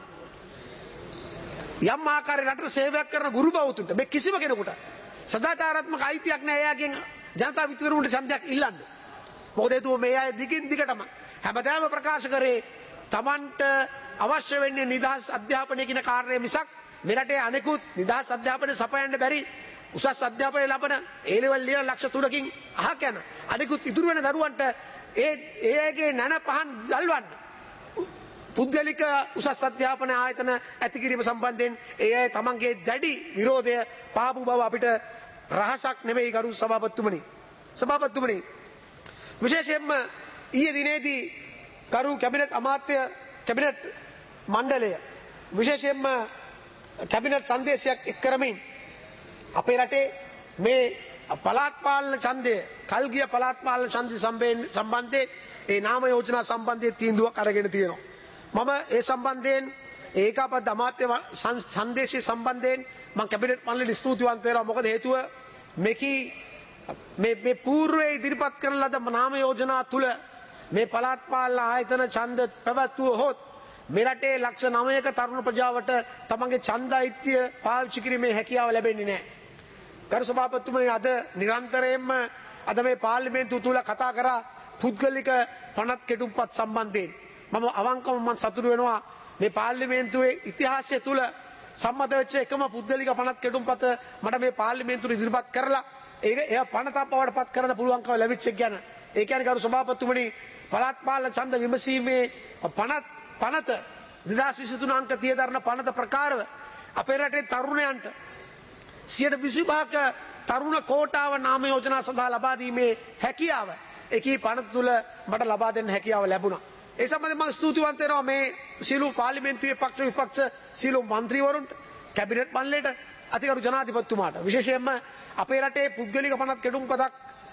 යම් ආකාරයකට රටට සේවයක් කරන ගුරු බෞතුන්ට මේ කිසිම කෙනෙකුට සදාචාරාත්මක අයිතියක් නැහැ එයාගෙන් ජනතා විමුක්ති පෙරමුණට ඡන්දයක් ඉල්ලන්න. මොකද ඒතුව මේ අය දිගින් දිගටම හැමදාම ප්‍රකාශ කරේ Tamanට අවශ්‍ය වෙන්නේ නිදහස් අධ්‍යාපනය කියන කාරණය මිසක් මේ රටේ අනෙකුත් නිදහස් අධ්‍යාපනය සපයන්න බැරි උසස් අධ්‍යාපනය ලබන ඒ ලෙවල් ලියන ලක්ෂ තුනකින් අහක යන අනෙකුත් ඉතුරු වෙන දරුවන්ට ඒ ඒ අයගේ නැන පහන් දල්වන්න පුද්ගලික උසස් අධ්‍යාපන ආයතන ඇති කිරීම සම්බන්ධයෙන් ඒ අය තමන්ගේ දැඩි විරෝධය පාපු බව අපිට රහසක් නෙමෙයි ගරු සභාපතිතුමනි. සභාපතිතුමනි විශේෂයෙන්ම ඊයේ දිනේදී කරු කැබිනට් අමාත්‍ය කැබිනට් මණ්ඩලය විශේෂයෙන්ම කැබිනට් සංදේශයක් එක් කරමින් අපේ රටේ මේ පළාත් පාලන ඡන්දය කල්ගිය පළාත් පාලන ඡන්දය සම්බන්ධයෙන් ඒ නාම යෝජනා සම්බන්ධයෙන් තීන්දුවක් අරගෙන තියෙනවා. මම ඒ සම්බන්ධයෙන් ඒකාබද්ධ අමාත්‍ය සංදේශය සම්බන්ධයෙන් මම කැබිනට් මණ්ඩලයට ස්තුතිවන්ත වෙනවා. මොකද හේතුව මේකී මේ මේ పూర్වයේ ඉදිරිපත් කරන ලද නාම යෝජනා තුල මේ පළාත් පාලන ආයතන ඡන්ද පැවැත්වුවහොත් මේ රටේ ලක්ෂ නවයක තරුණ ප්‍රජාවට තමන්ගේ ඡන්දයිත්‍ය පාවිච්චි කිරීමේ හැකියාව ලැබෙන්නේ නැහැ. ගරු සභාපතිතුමනි අද නිරන්තරයෙන්ම අද මේ පාර්ලිමේන්තුව තුල කතා කරා පුද්ගලික පනත් කෙටුම්පත් සම්බන්ධයෙන්. මම අවංකවම මම සතුටු වෙනවා මේ පාර්ලිමේන්තුවේ ඉතිහාසය තුල සම්මත වෙච්ච එකම පුද්ගලික පනත් කෙටුම්පත මට මේ පාර්ලිමේන්තුවේ ඉදිරිපත් කරලා ඒක එයා පනතක් බවට පත් කරන්න පුළුවන්කම ලැබිච්ච එක ගැන. ඒ කියන්නේ ගරු සභාපතිතුමනි පළාත් පාලන ඡන්ද විමසීමේ පනත් පනත දෙදාස් විසිතුන අංක තිය දරන පනත ප්‍රකාරව අපේ රටේ තරුණයන්ට සියයට විසිපහක තරුණ කෝටාව නාම යෝජනා සඳහා ලබා දීමේ හැකියාව එකී පනත තුල මට ලබා දෙන්න හැකියාව ලැබුණා. ඒ සම්බන්ධයෙන් මම ස්තුතිවන්ත වෙනවා මේ සියලු පාර්ලිමේන්තුවේ පක්ෂ විපක්ෂ සියලු මන්ත්‍රීවරුන්ට කැබිනට් මණ්ඩලයට අතිගරු ජනාධිපතිතුමාට විශේෂයෙන්ම අපේ රටේ පුද්ගලික පනත් කෙටුම්පතක්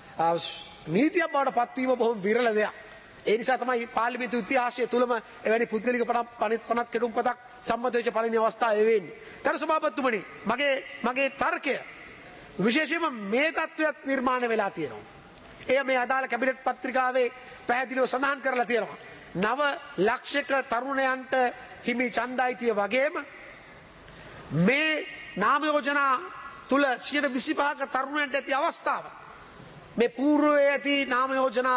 නීතියක් බවට පත්වීම බොහොම විරල දෙයක්. ඒ නිසා තමයි පාර්ලිමේන්තු ඉතිහාසය තුලම එවැනි පුද්ගලික පනත් පනත් කෙටුම්පතක් සම්මත වෙච්ච පළවෙනි අවස්ථාව ඒ වෙන්නේ. ගරු සභාපතිතුමනි මගේ මගේ තර්කය විශේෂයෙන්ම මේ තත්වයක් නිර්මාණය වෙලා තියෙනවා. එය මේ අදාළ කැබිනට් පත්‍රිකාවේ පැහැදිලිව සඳහන් කරලා තියෙනවා. නව ලක්ෂක තරුණයන්ට හිමි ඡන්දයිතිය වගේම මේ නාම යෝජනා තුල සියයට විසිපහක තරුණයන්ට ඇති අවස්ථාව මේ పూర్වයේ ඇති නාම යෝජනා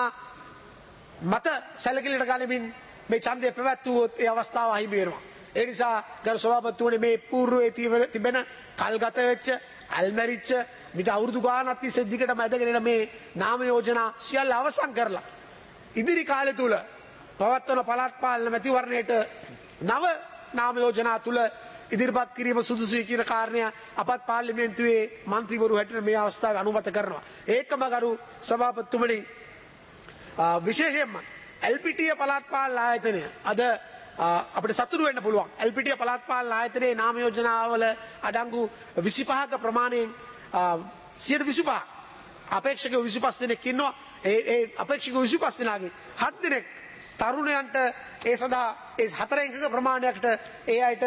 මත සැලකිලිට ගනිමින් මේ ඡන්දය පැවැත්වුවොත් ඒ අවස්ථාව අහිමි වෙනවා. ඒ නිසා ගරු සභාපතිතුමනි මේ పూర్වයේ තිබෙන කල්ගත වෙච්ච අල්මැරිච්ච මිට අවුරුදු ගානක් තිස්සේ දිගටම ඇදගෙන එන මේ නාම යෝජනා සියල්ල අවසන් කරලා ඉදිරි කාලය තුල පවත්වන පළාත් පාලන මැතිවරණයට නව නාම යෝජනා තුල ඉදිරිපත් කිරීම සුදුසුයි කියන කාරණය අපත් පාර්ලිමේන්තුවේ මන්ත්‍රීවරු හැටියට මේ අවස්ථාවේ අනුමත කරනවා. ඒකම ගරු සභාපතිතුමනි විශේෂයෙන්ම එල්පීටිය පළාත් පාලන ආයතනය අද අපිට සතුටු වෙන්න පුළුවන්. එල්පීටිය පළාත් පාලන ආයතනයේ නාම යෝජනාවල අඩංගු විසිපහක ප්‍රමාණයෙන් සියයට විසිපහ අපේක්ෂකයෝ විසිපහ දෙනෙක් ඉන්නවා. ඒ ඒ අපේක්ෂකයෝ විසිපහ දෙනාගේ හත් දෙනෙක් තරුණයන්ට ඒ සඳහා ඒ හතර අංකක ප්‍රමාණයකට ඒ අයට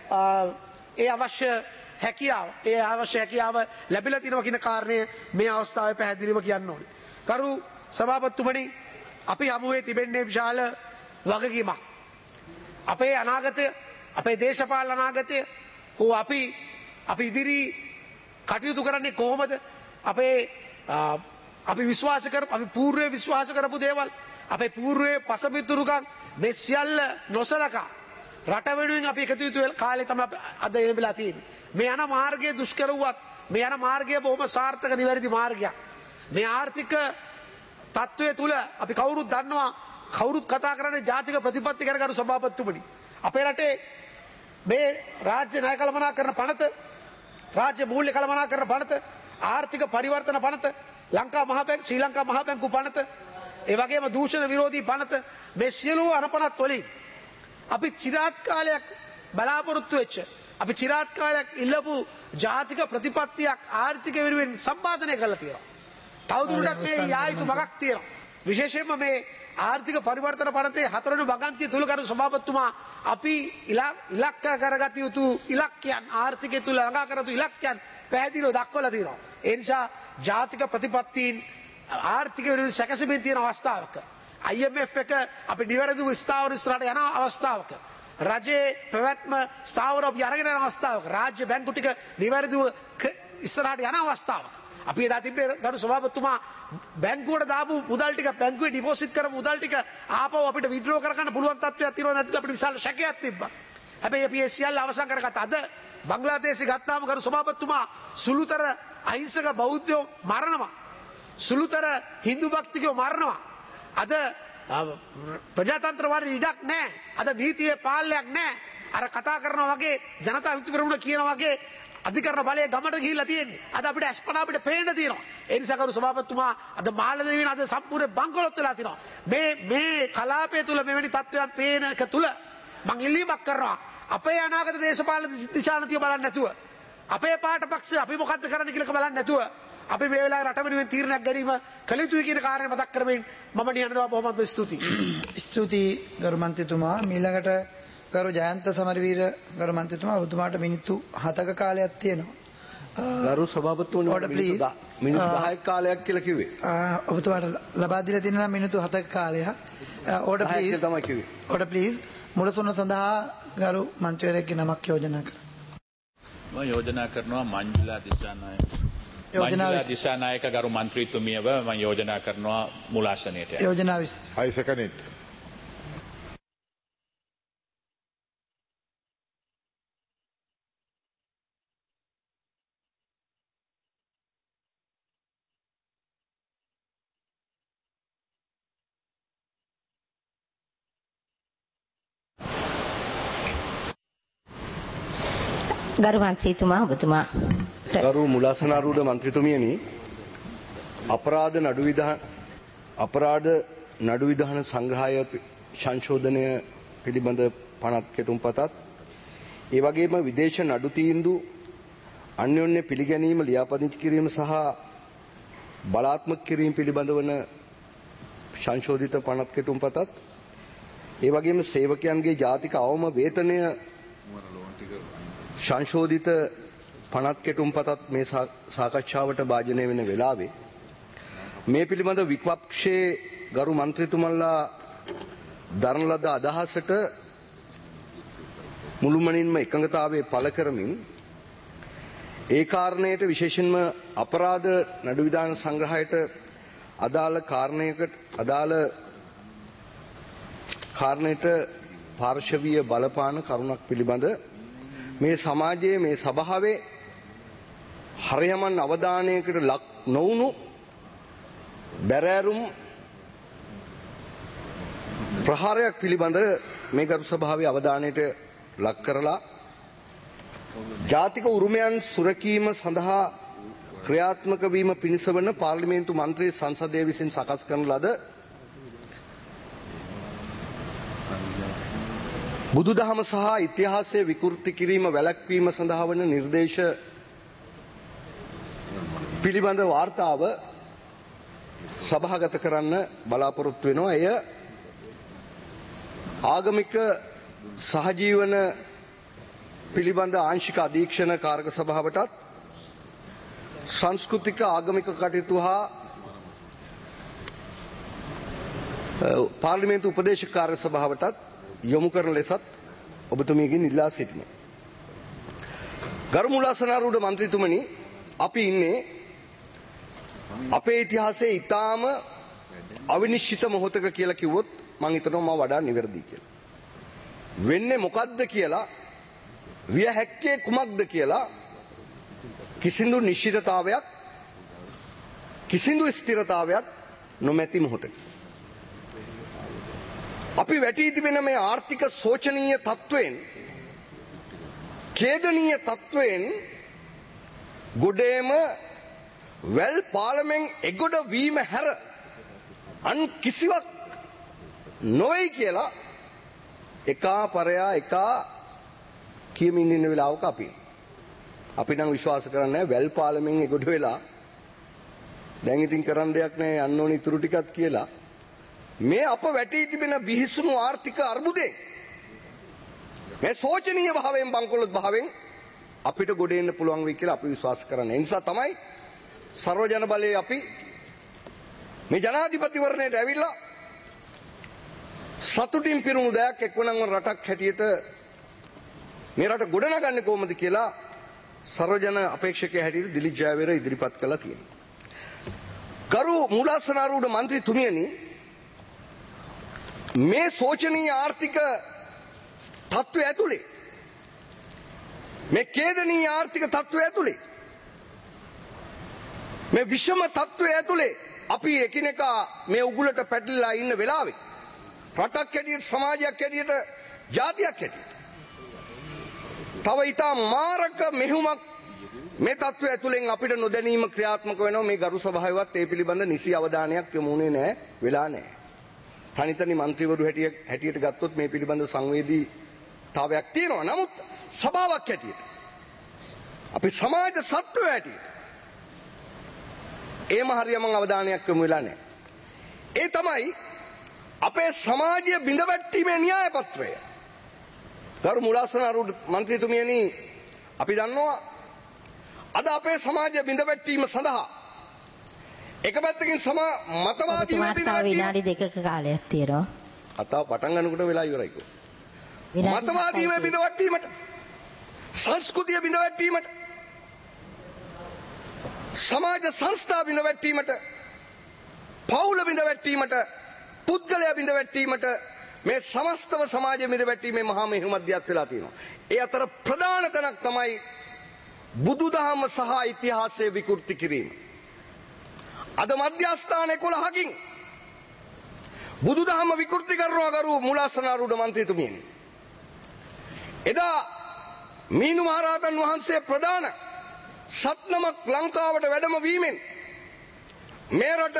ඒ අවශ්‍ය හැකියාව ඒ අවශ්‍ය හැකියාව ලැබිලා තියෙනවා කියන කාරණය මේ අවස්ථාවේ පැහැදිලිව කියන්න ඕනේ. කරු සභාපතිතුමනි අපි හමුවේ තිබෙන්නේ විශාල වගකීමක්. අපේ අනාගතය අපේ දේශපාලන අනාගතය හෝ අපි අපි ඉදිරි කටයුතු කරන්නේ කොහොමද? අපේ අපි විශ්වාස කරපු අපි పూర్වයේ විශ්වාස කරපු දේවල් අපේ పూర్වයේ පසමිතුරුකම් මේ සියල්ල නොසලකා රට වෙනුවෙන් අපි එකතු යුතු කාලේ තමයි අද එළඹලා තියෙන්නේ. මේ යන මාර්ගයේ දුෂ්කර වුවත් මේ යන මාර්ගය බොහොම සාර්ථක නිවැරදි මාර්ගයක්. මේ ආර්ථික තත්ත්වය තුල අපි කවුරුත් දන්නවා කවුරුත් කතා කරන්නේ ජාතික ප්‍රතිපත්ති ගැන ගරු සභාපතිතුමනි. අපේ රටේ මේ රාජ්‍ය ණය කළමනාකරන පනත රාජ්‍ය මූල්‍ය කළමනාකරන පනත ආර්ථික පරිවර්තන පනත ලංකා මහ බැංකුව ශ්‍රී ලංකා මහ බැංකුව පනත ඒ වගේම දූෂණ විරෝධී පනත මේ සියලු අනපනත් වලින් අපි চিරාත් කාලයක් බලාපොරොත්තු වෙච්ච අපි চিරාත් කාලයක් ඉල්ලපු ජාතික ප්‍රතිපත්තියක් ආර්ථික වෙනුවෙන් සම්පාදනය කරලා තියෙනවා. තවදුරටත් මේ යායුතු මගක් තියෙනවා. විශේෂයෙන්ම මේ ආර්ථික පරිවර්තන පනතේ හතරවෙනි වගන්තිය තුල කරු සභාපතිතුමා අපි ඉලක්ක කරගත යුතු ඉලක්කයන් ආර්ථිකය තුල ළඟා කරතු ඉලක්කයන් පැහැදිලිව දක්වලා තියෙනවා. ඒ නිසා ජාතික ප්‍රතිපත්තීන් ආර්ථික වෙනුවෙන් සැකසීමේ තියෙන අවස්ථාවක I M F එක අපි නිවැරදිව ස්ථාවර ඉස්සරහට යන අවස්ථාවක රජයේ පැවැත්ම ස්ථාවර අපි අරගෙන යන අවස්ථාවක රාජ්‍ය බැංකු ටික නිවැරදිව ඉස්සරහට යන අවස්ථාවක අපි එදා තිබ්බේ ගරු සභාපතිතුමා බැංකුවට දාපු මුදල් ටික බැංකුවේ ඩිපොසිට් කරපු මුදල් ටික ආපහු අපිට විත්ඩ්‍රෝ කරගන්න පුළුවන් තත්ත්වයක් තියෙනවා නැතිද අපිට විශාල ශකයක් තිබ්බා. හැබැයි අපි ඒ සියල්ල අවසන් කරගත්ත අද බංග්ලාදේශය ගත්තාම ගරු සභාපතිතුමා සුළුතර අහිංසක බෞද්ධයෝ මරනවා. සුළුතර හින්දු භක්තිකයෝ මරනවා. අද ප්‍රජාතන්ත්‍රවාදී ඉඩක් නැහැ. අද නීතියේ පාලනයක් නැහැ. අර කතා කරනවා වගේ ජනතා විමුක්ති පෙරමුණ කියනවා වගේ අධිකරණ බලය ගමට ගිහිල්ලා තියෙන්නේ. අද අපිට අස්පනා අපිට පේන්න තියෙනවා. ඒ නිසා කරු සභාපතිතුමා අද මාළදේවියන් අද සම්පූර්ණ බංකොලොත් වෙලා තියෙනවා. මේ මේ කලාපය තුල මෙවැනි තත්ත්වයන් පේන එක තුල මං ඉල්ලීමක් කරනවා. අපේ අනාගත දේශපාලන දිශානතිය බලන්නේ නැතුව අපේ පාට පක්ෂ අපි මොකද්ද කරන්න කියලා බලන්නේ නැතුව අපි මේ වෙලාවේ රට වෙනුවෙන් තීරණයක් ගැනීම කළ යුතුයි කියන කාරණය මතක් කරමින් මම නියනවා බොහොමත් ස්තුතියි. ස්තුතියි ගරු මන්ත්‍රීතුමා. ඊළඟට ගරු ජයන්ත සමරවීර ගරු මන්ත්‍රීතුමා ඔබතුමාට මිනිත්තු හතක කාලයක් තියෙනවා. ගරු සභාපතිතුමනි මිනිත්තු දහයක කාලයක් කියලා කිව්වේ. ඔබතුමාට ලබා දීලා තියෙනවා මිනිත්තු හතක කාලයක්. Order please. තමයි කිව්වේ. Order please. මුලසොන්න සඳහා ගරු මන්ත්‍රීවරයෙක්ගේ නමක් යෝජනා කරන්න. මම යෝජනා කරනවා මංජුලා දිසානායක. මංජුලා දිසානායක ගරු මන්ත්‍රීතුමියව මම යෝජනා කරනවා මුලාසනයට. යෝජනා විස්තර. I second it. ගරු මන්ත්‍රීතුමා ඔබතුමා ගරු මුලාසනාරූඪ මන්ත්‍රීතුමියනි අපරාධ නඩු විධාන අපරාධ නඩු විධාන සංග්‍රහය සංශෝධනය පිළිබඳ පනත් කෙටුම්පතත් ඒ වගේම විදේශ නඩු තීන්දුව අන්‍යෝන්‍ය පිළිගැනීම ලියාපදිංචි කිරීම සහ බලාත්මක කිරීම පිළිබඳ වන සංශෝධිත පනත් කෙටුම්පතත් ඒ වගේම සේවකයන්ගේ ජාතික අවම වේතනය සංශෝධිත පනත් කෙටුම්පතත් මේ සාකච්ඡාවට භාජනය වෙන වෙලාවේ මේ පිළිබඳ විපක්ෂයේ ගරු මන්ත්‍රීතුමන්ලා දරන ලද අදහසට මුළුමනින්ම එකඟතාවය පළ කරමින් ඒ කාරණයට විශේෂයෙන්ම අපරාධ නඩු විධාන සංග්‍රහයට අදාළ කාරණයකට අදාළ කාරණයට පාර්ශවීය බලපාන කරුණක් පිළිබඳ මේ සමාජයේ මේ සභාවේ හරියමන් අවධානයකට ලක් නොවුණු බැරෑරුම් ප්‍රහාරයක් පිළිබඳ මේ ගරු සභාවේ අවධානයට ලක් කරලා ජාතික උරුමයන් සුරකීම සඳහා ක්‍රියාත්මක වීම පිණිස වන පාර්ලිමේන්තු මන්ත්‍රී සංසදය විසින් සකස් කරන ලද බුදුදහම සහ ඉතිහාසය විකෘති කිරීම වැළැක්වීම සඳහා වන නිර්දේශ පිළිබඳ වාර්තාව සභාගත කරන්න බලාපොරොත්තු වෙනවා. එය ආගමික සහජීවන පිළිබඳ ආංශික අධීක්ෂණ කාර්ක සභාවටත් සංස්කෘතික ආගමික කටයුතු හා පාර්ලිමේන්තු උපදේශක කාර්ය සභාවටත් යොමු කරන ලෙසත් ඔබතුමීගෙන් ඉල්ලා සිටිනවා. ගරු මුලාසනාරූඪ මන්ත්‍රීතුමනි, අපි ඉන්නේ අපේ ඉතිහාසයේ ඊටාම අවිනිශ්චිත මොහොතක කියලා කිව්වොත් මම හිතනවා මම වඩා නිවැරදි කියලා. වෙන්නේ මොකද්ද කියලා, විය හැක්කේ කුමක්ද කියලා කිසිදු නිශ්චිතතාවයක්, කිසිදු ස්ථිරතාවයක් නොමැති මොහොතක අපි වැටී තිබෙන මේ ආර්ථික සෝචනීය තත්වයෙන්, ඛේදනීය තත්වයෙන් ගොඩේම වැල් පාලමෙන් එගොඩ වීම හැර අන් කිසිවක් නොවේ කියලා එකා පරයා එකා කියමින් ඉන්න වෙලාවක අපි අපි නම් විශ්වාස කරන්නේ වැල් පාලමෙන් එගොඩ වෙලා දැන් ඉතින් කරන්න දෙයක් නැහැ යන්න ඕනි ඉතුරු ටිකත් කියලා මේ අප වැටී තිබෙන බිහිසුණු ආර්ථික අර්බුදේ මේ සෝචනීය භාවයෙන් බංකොලොත් භාවයෙන් අපිට ගොඩ එන්න පුළුවන් වෙයි කියලා අපි විශ්වාස කරන්නේ. ඒ නිසා තමයි සර්වජන බලයේ අපි මේ ජනාධිපතිවරණයට ඇවිල්ලා සතුටින් පිරුණු දයක් එක්වනම් රටක් හැටියට මේ රට ගොඩනගන්නේ කොහොමද කියලා සර්වජන අපේක්ෂකයා හැටියට දිලිත් ජයවීර ඉදිරිපත් කළා තියෙනවා. ගරු මුලාසනාරූඪ මන්ත්‍රීතුමියනි, මේ සෝචනීය ආර්ථික තත්ත්වය ඇතුලේ, මේ ඛේදනීය ආර්ථික තත්ත්වය ඇතුලේ, මේ විෂම තත්ත්වය ඇතුලේ අපි එකිනෙකා මේ උගුලට පැටලලා ඉන්න වෙලාවේ රටක් හැටියට, සමාජයක් හැටියට, ජාතියක් හැටියට තව ඊටා මාරක මෙහෙයුමක් මේ තත්ත්වය ඇතුලෙන් අපිට නොදැනීම ක්‍රියාත්මක වෙනවා. මේ ගරු සභාවේවත් ඒ පිළිබඳ නිසි අවධානයක් යොමුුනේ නැහැ, වෙලා නැහැ. තනිතනි മന്ത്രിවරු හැටියට ගත්තොත් මේ පිළිබඳ සංවේදීතාවයක් තියෙනවා. නමුත් සභාවක් හැටියට, අපි සමාජ සත්වය හැටියට ඒම හරියම අවධානයක් යොමු වෙලා නැහැ. ඒ තමයි අපේ සමාජය බිඳවැටීමේ න්‍යාය පත්‍රය. ගරු මුලාසනාරූඪ මන්ත්‍රීතුමියනි, අපි දන්නවා අද අපේ සමාජය බිඳවැටීම සඳහා එක පැත්තකින් සමා මතවාදීව බිඳවැටීම විනාඩි දෙකක කාලයක් තියෙනවා. අතාව පටන් ගන්නකොට වෙලා ඉවරයි කො. මතවාදීව බිඳවැටීමට, සංස්කෘතිය බිඳවැටීමට, සමාජ සංස්ථා බිඳවැටීමට, පවුල බිඳවැටීමට, පුද්ගලයා බිඳවැටීමට, මේ සමස්තව සමාජය බිඳවැටීමේ මහා මෙහෙයුම මැදිහත් වෙලා තියෙනවා. ඒ අතර ප්‍රධාන තැනක් තමයි බුදුදහම සහ ඉතිහාසය විකෘති කිරීම. අද මධ්‍යස්ථාන එකොළහකින් බුදුදහම විකෘති කරනවා ගරු මුලාසනාරූඪ මන්ත්‍රීතුමියනි. එදා මීනු මහරහතන් වහන්සේ ප්‍රධාන සත්නමක් ලංකාවට වැඩම වීමෙන් මේ රට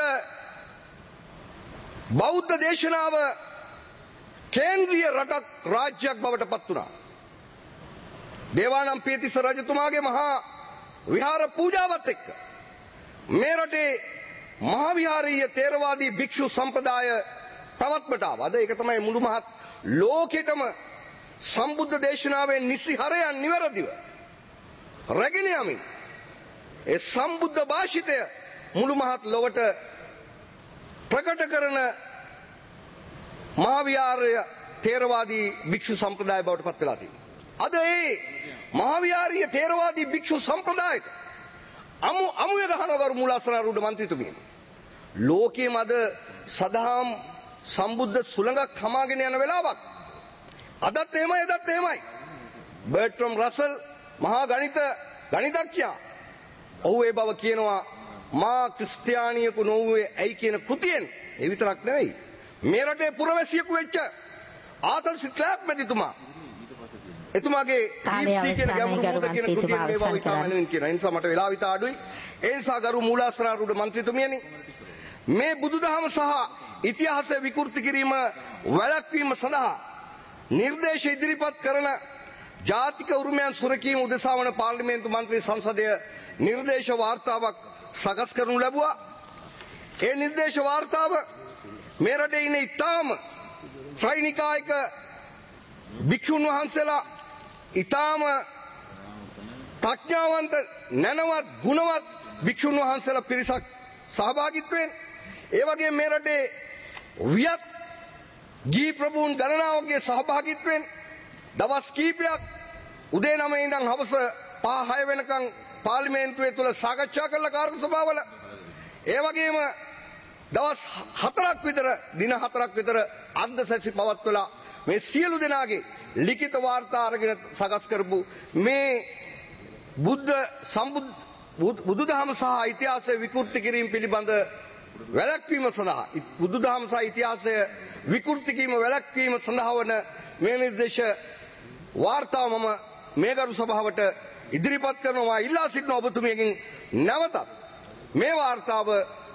බෞද්ධ දේශනාව කේන්ද්‍රීය රටක්, රාජ්‍යයක් බවට පත් වුණා. දේවානම්පියතිස්ස රජතුමාගේ මහා විහාර පූජාවත් එක්ක මේ රටේ මහා විහාරීය තේරවාදී භික්ෂු සම්ප්‍රදාය පැවැත්මට ආවා. අද ඒක තමයි මුළු මහත් ලෝකෙටම සම්බුද්ධ දේශනාවේ නිසි හරයන් නිවැරදිව රැගෙන යමින් ඒ සම්බුද්ධ භාෂිතය මුළු මහත් ලොවට ප්‍රකට කරන මහා විහාරය තේරවාදී භික්ෂු සම්ප්‍රදාය බවට පත් වෙලා තියෙනවා. අද ඒ මහාවිහාරීය තේරවාදී භික්ෂු සම්ප්‍රදායට අමු අමුවේ ගහනවා ගරු මූලාසනාරූඪ මන්ත්‍රීතුමියනි. ලෝකයේ මද සදහම් සම්බුද්ධ සුළඟක් හමාගෙන යන වෙලාවක්. අදත් එහෙමයි එදත් එහෙමයි. බර්ට්‍රම් රසල් මහා ගණිත ගණිතඥයා ඔහු ඒ බව කියනවා මා ක්‍රිස්තියානියෙකු නොවුවේ ඇයි කියන කෘතියෙන්. ඒ විතරක් නෙවෙයි මේ රටේ පුරවැසියෙකු වෙච්ච ආතල් සි ක්ලාක් මැතිතුමා එතුමාගේ දීප්සී කියන ගැඹුරු මුද කියන කෘතියෙන් මේ බව ඉතාමනින් කියන. ඒ නිසා මට වෙලාව ඉතා අඩුයි. ඒ නිසා ගරු මූලාසනාරූඪ මන්ත්‍රීතුමියනි මේ බුදුදහම සහ ඉතිහාසය විකෘති කිරීම වැළැක්වීම සඳහා නිර්දේශ ඉදිරිපත් කරන ජාතික උරුමයන් සුරකීම උදෙසා වන පාර්ලිමේන්තු මන්ත්‍රී සංසදය නිර්දේශ වාර්තාවක් සකස් කරනු ලැබුවා. ඒ නිර්දේශ වාර්තාව මේ රටේ ඉන්න ඉතාම ත්‍රිනිකායික භික්ෂුන් වහන්සේලා ඉතාම ප්‍රඥාවන්ත නැනවත් ගුණවත් භික්ෂුන් වහන්සේලා පිරිසක් සහභාගීත්වයෙන් ඒ වගේ මේ රටේ වියත් ගී ප්‍රභූන් ගණනාවකගේ සහභාගීත්වයෙන් දවස් කීපයක් උදේ නවයේ ඉඳන් හවස පහ හය වෙනකන් පාර්ලිමේන්තුවේ තුල සාකච්ඡා කළ කාර්ය සභාවල ඒ වගේම දවස් හතරක් විතර දින හතරක් විතර අර්ධසැසි පවත්වලා මේ සියලු දෙනාගේ ලිඛිත වාර්තා අරගෙන සකස් කරපු මේ බුද්ධ සම්බුද්ධ බුදුදහම සහ ඉතිහාසය විකෘති කිරීම පිළිබඳ වැළැක්වීම සඳහා බුදුදහම සහ ඉතිහාසය විකෘති කිරීම වැළැක්වීම සඳහා වන මේ නිර්දේශ වාර්තාව මම මේ ගරු සභාවට ඉදිරිපත් කරනවා. ඉල්ලා සිටින ඔබතුමියකින් නැවතත් මේ වාර්තාව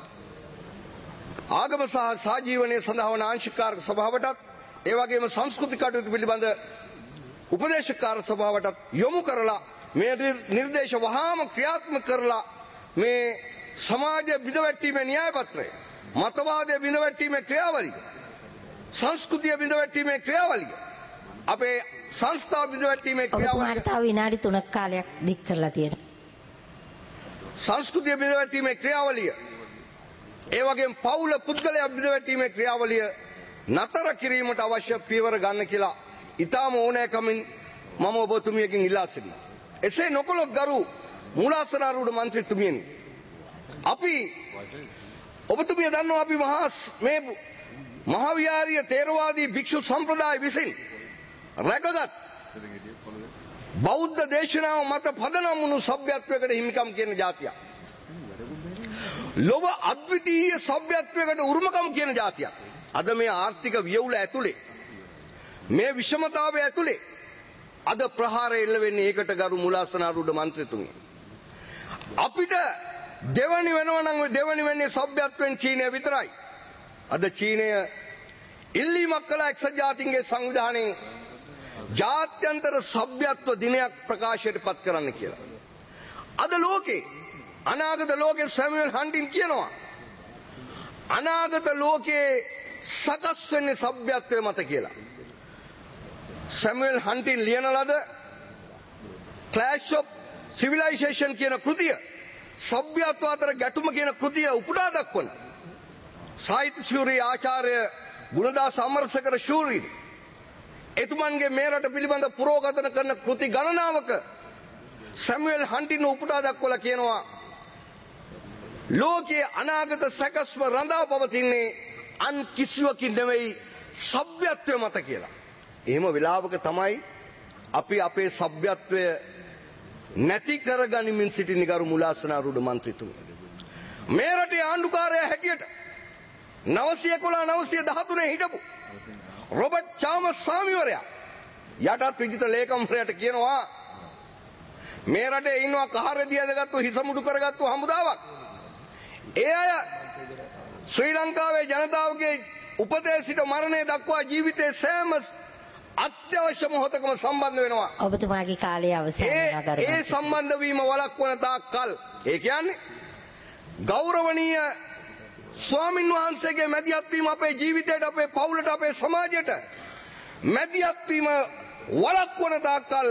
ආගම සහ සාජීවනයේ සඳහා වන ආංශිකාරක සභාවටත් ඒ වගේම සංස්කෘතික කටයුතු පිළිබඳ උපදේශකාර සභාවටත් යොමු කරලා මේ නිර්දේශ වහාම ක්‍රියාත්මක කරලා මේ සමාජ බිඳවැටීමේ න්‍යාය පත්‍රය මතවාදය බිඳවැටීමේ ක්‍රියාවලිය සංස්කෘතිය බිඳවැටීමේ ක්‍රියාවලිය අපේ සංස්ථා බිඳවැටීමේ ක්‍රියාවලිය ඔබතුමාට විනාඩි තුනක් කාලයක් දික් කරලා තියෙනවා. සංස්කෘතිය බිඳවැටීමේ ක්‍රියාවලිය ඒ වගේම පවුල පුද්ගලයා බිඳවැටීමේ ක්‍රියාවලිය නතර කිරීමට අවශ්‍ය පියවර ගන්න කියලා ඊටම ඕනෑකමින් මම ඔබතුමියකින් ඉල්ලා සිටිනවා. එසේ නොකළොත් ගරු මූලාසනාරූඪ මන්ත්‍රීතුමියනි අපි ඔබතුමිය දන්නවා අපි මහා මේ මහාවිහාරීය තේරවාදී භික්ෂු සම්ප්‍රදාය විසින් රැකගත් බෞද්ධ දේශනාව මත පදනම් වුණු සભ્યත්වයකට හිමිකම් කියන જાතිය. ලොව අද්විතීය සભ્યත්වයකට උරුමකම් කියන જાතියක්. අද මේ ආර්ථික වියවුල ඇතුලේ මේ විෂමතාවය ඇතුලේ අද ප්‍රහාරය එල්ල වෙන්නේ ඒකට ගරු මූලාසනාරූඪ මන්ත්‍රීතුමිය. අපිට දෙවනි වෙනවා නම් දෙවනි වෙන්නේ සભ્યත්වයෙන් චීනය විතරයි. අද චීනය ඉල්ලීමක් කළ එක්සත් ජාතීන්ගේ සංවිධානයෙන් ජාත්‍යන්තර සભ્યත්ව දිනයක් ප්‍රකාශයට පත් කරන්න කියලා. අද ලෝකේ අනාගත ලෝකේ සැමුවෙල් හන්ටින් කියනවා අනාගත ලෝකේ සකස් වෙන්නේ සભ્યත්වය මත කියලා. සැමුවෙල් හන්ටින් ලියන ලද Clash of Civilization කියන කෘතිය සભ્યත්ව අතර ගැටුම කියන කෘතිය උපුටා දක්වන සාහිත්‍ය ශූරී ආචාර්ය ගුණදාස අමරසේකර ශූරී එතුමන්ගේ මේ රට පිළිබඳ පුරෝගතන කරන කෘති ගණනාවක සැමුවෙල් හන්ටින් උපුටා දක්වලා කියනවා ලෝකයේ අනාගත සැකස්ම රඳා පවතින්නේ අන් කිසිවකින් නෙවෙයි සભ્યත්වය මත කියලා. එහෙම වෙලාවක තමයි අපි අපේ සભ્યත්වය නැති කරගනිමින් සිටින ගරු මූලාසනාරූඪ මන්ත්‍රීතුමිය. මේ රටේ ආණ්ඩුකාරයා හැටියට නවසිය එකොළහ නවසිය දහතුනේ හිටපු රොබර්ට් චාමස් සාමිවරයා යටත් විජිත ලේකම්වරයාට කියනවා මේ රටේ ඉන්නවා කහරෙදි ඇදගත්තු හිස මුඩු කරගත්තු හමුදාවක්. ඒ අය ශ්‍රී ලංකාවේ ජනතාවගේ උපතේ සිට මරණය දක්වා ජීවිතයේ සෑම අත්‍යවශ්‍ය මොහොතකම සම්බන්ධ වෙනවා. ඔබතුමාගේ කාලය අවසන් වෙනවා ගරු. ඒ සම්බන්ධ වීම වළක්වන තාක් කල් ඒ කියන්නේ ගෞරවනීය ස්වාමින් වහන්සේගේ මැදිහත් වීම අපේ ජීවිතයට අපේ පවුලට අපේ සමාජයට මැදිහත් වීම වළක්වන තාක් කල්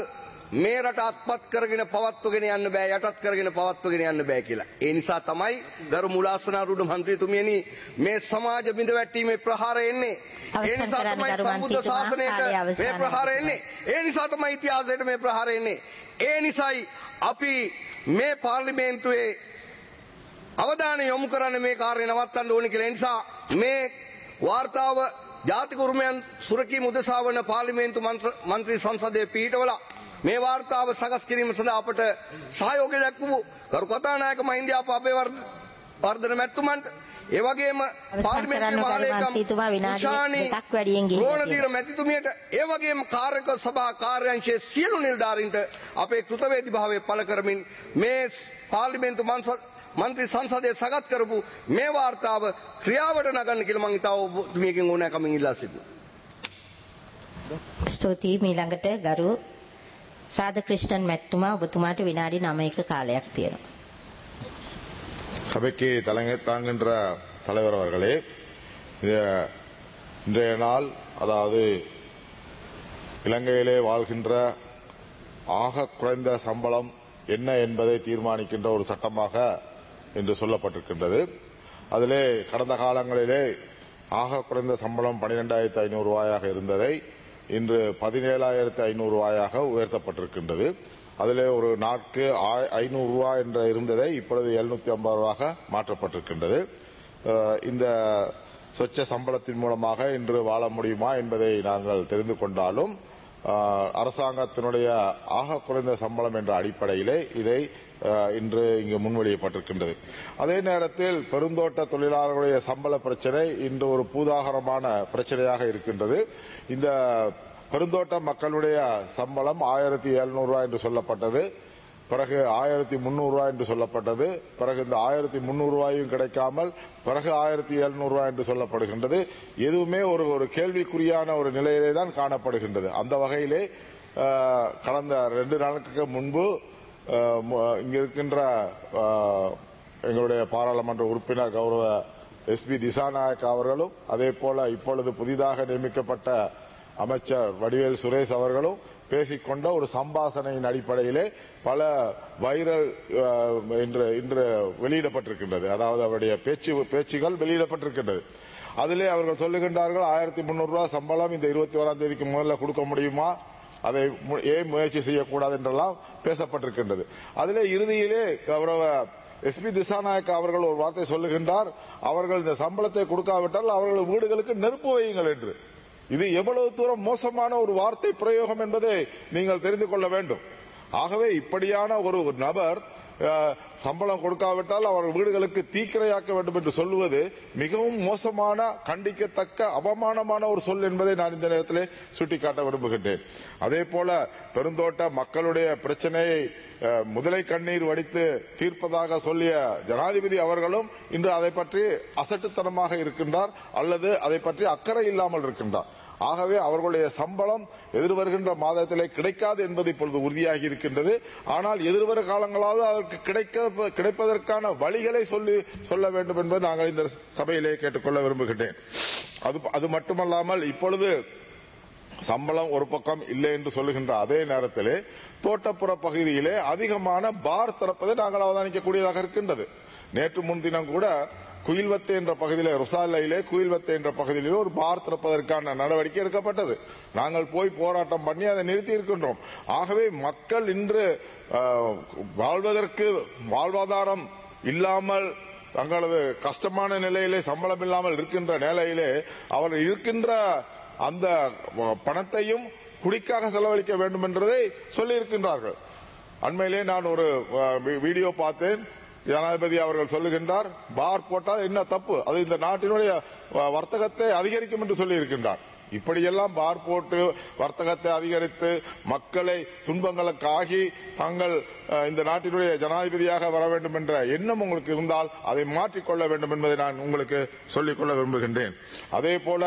මේ රට අත්පත් කරගෙන පවත්වගෙන යන්න බෑ යටත් කරගෙන පවත්වගෙන යන්න බෑ කියලා. ඒ නිසා තමයි ගරු මුලාසනාරූඪ මන්ත්‍රීතුමියනි මේ සමාජ බිඳවැටීමේ ප්‍රහාරය එන්නේ. ඒ නිසා තමයි සම්බුද්ධ ශාසනයට මේ ප්‍රහාරය එන්නේ. ඒ නිසා තමයි ඉතිහාසයට මේ ප්‍රහාරය එන්නේ. ඒ නිසායි අපි මේ පාර්ලිමේන්තුවේ අවධානය යොමු කරන්න මේ කාර්යය නවත්තන්න ඕනේ කියලා. ඒ නිසා මේ වාර්තාව ජාතික උරුමයන් සුරකීම උදෙසා වන පාර්ලිමේන්තු මන්ත්‍රී සංසදයේ පිහිටවලා මේ වාර්තාව සකස් කිරීම සඳහා අපට සහයෝගය දක්වපු ගරු කතානායක මහින්දයාප අබේවර්ධන මැතිතුමන්ට ඒ වගේම පාර්ලිමේන්තු මහලේකම් උෂානි රෝණදීර මැතිතුමියට ඒ වගේම කාර්යක සභා කාර්යාංශයේ සියලු නිලධාරීන්ට අපේ කෘතවේදීභාවය පළ කරමින් මේ පාර්ලිමේන්තු මන්ත්‍රී සංසදයේ සකස් කරපු මේ වාර්තාව ක්‍රියාවට නගන්න කියලා මම ඉතාව ඔබතුමියකින් ඕනෑකමින් ඉල්ලා සිටිනවා. ස්තුතියි. මීළඟට ගරු ராதகிருஷ்ணன் மැතිතුමා ඔබතුමාට විනාඩි නවයක කාලයක් තියෙනවා. சபைக்கு தலைமை தாங்குகின்ற தலைவர் அவர்களே, இன்றைய நாள் அதாவது இலங்கையிலே வாழ்கின்ற ஆக குறைந்த சம்பளம் என்ன என்பதை தீர்மானிக்கின்ற ஒரு சட்டமாக என்று சொல்லப்பட்டிருக்கின்றது. அதிலே கடந்த காலங்களிலே ஆக குறைந்த சம்பளம் பனிரெண்டாயிரத்தி ஐநூறு ரூபாயாக இருந்ததை இன்று பதினேழாயிரத்தி ஐநூறு ரூபாயாக உயர்த்தப்பட்டிருக்கின்றது. அதிலே ஒரு நாட்கு ஐநூறு ரூபாய் என்ற இருந்ததை இப்பொழுது எழுநூத்தி ஐம்பது ரூபாக மாற்றப்பட்டிருக்கின்றது. இந்த சொச்ச சம்பளத்தின் மூலமாக இன்று வாழ முடியுமா என்பதை நாங்கள் தெரிந்து கொண்டாலும் அரசாங்கத்தினுடைய ஆக குறைந்த சம்பளம் என்ற அடிப்படையிலே இதை இன்று இங்கு முன்மொழியப்பட்டிருக்கின்றது. அதே நேரத்தில் பெருந்தோட்ட தொழிலாளர்களுடைய சம்பள பிரச்சனை இன்று ஒரு பூதாகரமான பிரச்சனையாக இருக்கின்றது. இந்த பெருந்தோட்ட மக்களுடைய சம்பளம் ஆயிரத்தி எழுநூறு ரூபாய் என்று சொல்லப்பட்டது, பிறகு ஆயிரத்தி முன்னூறு ரூபாய் என்று சொல்லப்பட்டது, பிறகு இந்த ஆயிரத்தி முன்னூறு ரூபாயும் கிடைக்காமல் பிறகு ஆயிரத்தி எழுநூறு ரூபாய் என்று சொல்லப்படுகின்றது. எதுவுமே ஒரு ஒரு கேள்விக்குறியான ஒரு நிலையிலே தான் காணப்படுகின்றது. அந்த வகையிலே கடந்த ரெண்டு நாட்களுக்கு முன்பு இங்க இருக்கின்ற எங்களுடைய பாராளுமன்ற உறுப்பினர் கௌரவ எஸ் பி திசாநாயக் அவர்களும் அதே போல இப்பொழுது புதிதாக நியமிக்கப்பட்ட அமைச்சர் வடிவேல் சுரேஷ் அவர்களும் பேசிக்கொண்ட ஒரு சம்பாசனையின் அடிப்படையிலே பல வைரல் இன்று இன்று வெளியிடப்பட்டிருக்கின்றது. அதாவது அவருடைய பேச்சு பேச்சுகள் வெளியிடப்பட்டிருக்கின்றது. அதிலே அவர்கள் சொல்லுகின்றார்கள் ஆயிரத்தி முன்னூறு ரூபாய் சம்பளம் இந்த இருபத்தி ஓராம் தேதிக்கு முதல்ல கொடுக்க முடியுமா, அதை ஏன் முயற்சி செய்யக்கூடாது என்றெல்லாம் பேசப்பட்டிருக்கின்றது. அதிலே இறுதியிலே கௌரவ எஸ் பி திசாநாயக் அவர்கள் ஒரு வார்த்தை சொல்லுகின்றார், அவர்கள் இந்த சம்பளத்தை கொடுக்காவிட்டால் அவர்கள் வீடுகளுக்கு நெருப்பு வையுங்கள் என்று. இது எவ்வளவு தூரம் மோசமான ஒரு வார்த்தை பிரயோகம் என்பதை நீங்கள் தெரிந்து கொள்ள வேண்டும். ஆகவே இப்படியான ஒரு நபர் சம்பளம் கொடுக்காவிட்டால் அவர்கள் வீடுகளுக்கு தீக்கிரையாக்க வேண்டும் என்று சொல்லுவது மிகவும் மோசமான, கண்டிக்கத்தக்க, அவமானமான ஒரு சொல் என்பதை நான் இந்த நேரத்தில் சுட்டிக்காட்ட விரும்புகின்றேன். அதே போல பெருந்தோட்ட மக்களுடைய பிரச்சனையை முதலை கண்ணீர் வடித்து தீர்ப்பதாக சொல்லிய ஜனாதிபதி அவர்களும் இன்று அதை பற்றி அசட்டுத்தனமாக இருக்கின்றார் அல்லது அதை பற்றி அக்கறை இல்லாமல் இருக்கின்றார். ஆகவே அவர்களுடைய சம்பளம் எதிர்வருகின்ற மாதத்திலே கிடைக்காது என்பது இப்பொழுது உறுதியாகி இருக்கின்றது. ஆனால் எதிர்வரும் காலங்களாவது அதற்கு கிடைக்க கிடைப்பதற்கான வழிகளை சொல்லி சொல்ல வேண்டும் என்பது நாங்கள் இந்த சபையிலே கேட்டுக்கொள்ள விரும்புகின்றேன். அது அது மட்டுமல்லாமல் இப்பொழுது சம்பளம் ஒரு பக்கம் இல்லை என்று சொல்லுகின்ற அதே நேரத்திலே தோட்டப்புற பகுதியிலே அதிகமான பார் திறப்பதை நாங்கள் அவதானிக்கக்கூடியதாக இருக்கின்றது. நேற்று முன்தினம் கூட குயில்வத்தை என்ற பகுதியிலே ருசாலையிலே குயில்வத்தை என்ற பகுதியிலே ஒரு பார் திறப்பதற்கான நடவடிக்கை எடுக்கப்பட்டது. நாங்கள் போய் போராட்டம் பண்ணி அதை நிறுத்தி இருக்கின்றோம். ஆகவே மக்கள் இன்று வாழ்வதற்கு வாழ்வாதாரம் இல்லாமல் தங்களது கஷ்டமான நிலையிலே சம்பளம் இல்லாமல் இருக்கின்ற நிலையிலே அவர்கள் இருக்கின்ற அந்த பணத்தையும் குடிக்காக செலவழிக்க வேண்டும் என்றதை சொல்லி இருக்கின்றார்கள். அண்மையிலே நான் ஒரு வீடியோ பார்த்தேன். ஜனாதிபதி அவர்கள் சொல்லுகின்றார், பார் போட்டால் என்ன தப்பு, அது இந்த நாட்டினுடைய வர்த்தகத்தை அதிகரிக்கும் என்று சொல்லி இருக்கின்றார். இப்படியெல்லாம் பார் போட்டு வர்த்தகத்தை அதிகரித்து மக்களை துன்பங்களுக்கு ஆகி தாங்கள் இந்த நாட்டினுடைய ஜனாதிபதியாக வர வேண்டும் என்ற எண்ணம் உங்களுக்கு இருந்தால் அதை மாற்றிக்கொள்ள வேண்டும் என்பதை நான் உங்களுக்கு சொல்லிக்கொள்ள விரும்புகின்றேன். அதே போல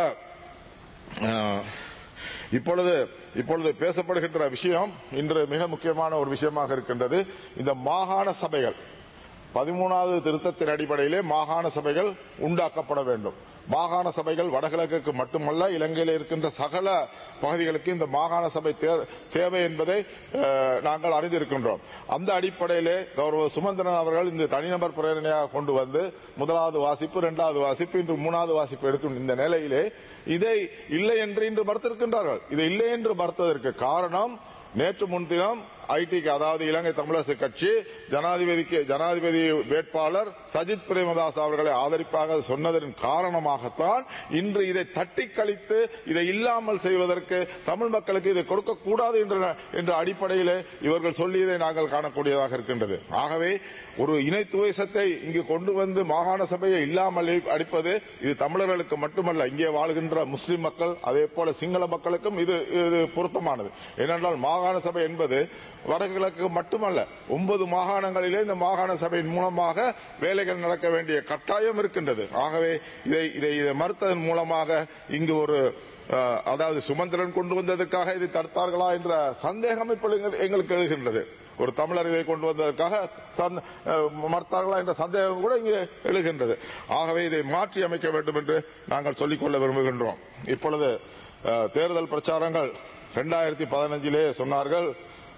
இப்பொழுது இப்பொழுது பேசப்படுகின்ற விஷயம் இன்று மிக முக்கியமான ஒரு விஷயமாக இருக்கின்றது. இந்த மாகாண சபைகள் பதிமூணாவது திருத்தத்தின் அடிப்படையிலே மாகாண சபைகள் உண்டாக்கப்பட வேண்டும். மாகாண சபைகள் வடகிழக்குக்கு மட்டுமல்ல, இலங்கையில் இருக்கின்ற சகல பகுதிகளுக்கு இந்த மாகாண சபை தேவை என்பதை நாங்கள் அறிந்திருக்கின்றோம். அந்த அடிப்படையிலே கௌரவ சுமந்திரன் அவர்கள் இந்த தனிநபர் பிரேரணையாக கொண்டு வந்து முதலாவது வாசிப்பு, இரண்டாவது வாசிப்பு, இன்று மூணாவது வாசிப்பு எடுக்கும் இந்த நிலையிலே இதை இல்லை என்று இன்று மறுத்திருக்கின்றார்கள். இதை இல்லை என்று மறுத்ததற்கு காரணம், நேற்று முன்தினம் ஐடிக்கு அதாவது இலங்கை தமிழரசு கட்சி ஜனாதிபதிக்கு ஜனாதிபதி வேட்பாளர் சஜித் பிரேமதாஸ் அவர்களை ஆதரிப்பாக சொன்னதன் காரணமாகத்தான் இன்று இதை தட்டி கழித்து இதை இல்லாமல் செய்வதற்கு தமிழ் மக்களுக்கு இதை கொடுக்கக்கூடாது என்ற அடிப்படையிலே இவர்கள் சொல்லியதை நாங்கள் காணக்கூடியதாக இருக்கின்றது. ஆகவே ஒரு இணை துவேசத்தை இங்கு கொண்டு வந்து மாகாண சபையை இல்லாமல் அடிப்பது இது தமிழர்களுக்கு மட்டுமல்ல, இங்கே வாழ்கின்ற முஸ்லிம் மக்கள் அதே போல சிங்கள மக்களுக்கும் இது பொருத்தமானது. ஏனென்றால் மாகாண சபை என்பது வடகிழக்கு மட்டுமல்ல, ஒன்பது மாகாணங்களிலே இந்த மாகாண சபையின் மூலமாக வேலைகள் நடக்க வேண்டிய கட்டாயம் இருக்கின்றது. ஆகவே இதை இதை மறுத்ததன் மூலமாக இங்கு ஒரு அதாவது சுமந்திரன் கொண்டு வந்ததற்காக இதை தடுத்தார்களா என்ற சந்தேகம் இப்பொழுது எங்களுக்கு எழுகின்றது. ஒரு தமிழர் இதை கொண்டு வந்ததற்காக மறுத்தார்களா என்ற சந்தேகம் கூட இங்கே எழுகின்றது. ஆகவே இதை மாற்றி அமைக்க வேண்டும் என்று நாங்கள் சொல்லிக்கொள்ள விரும்புகின்றோம். இப்பொழுது தேர்தல் பிரச்சாரங்கள் இரண்டாயிரத்தி பதினஞ்சிலே சொன்னார்கள்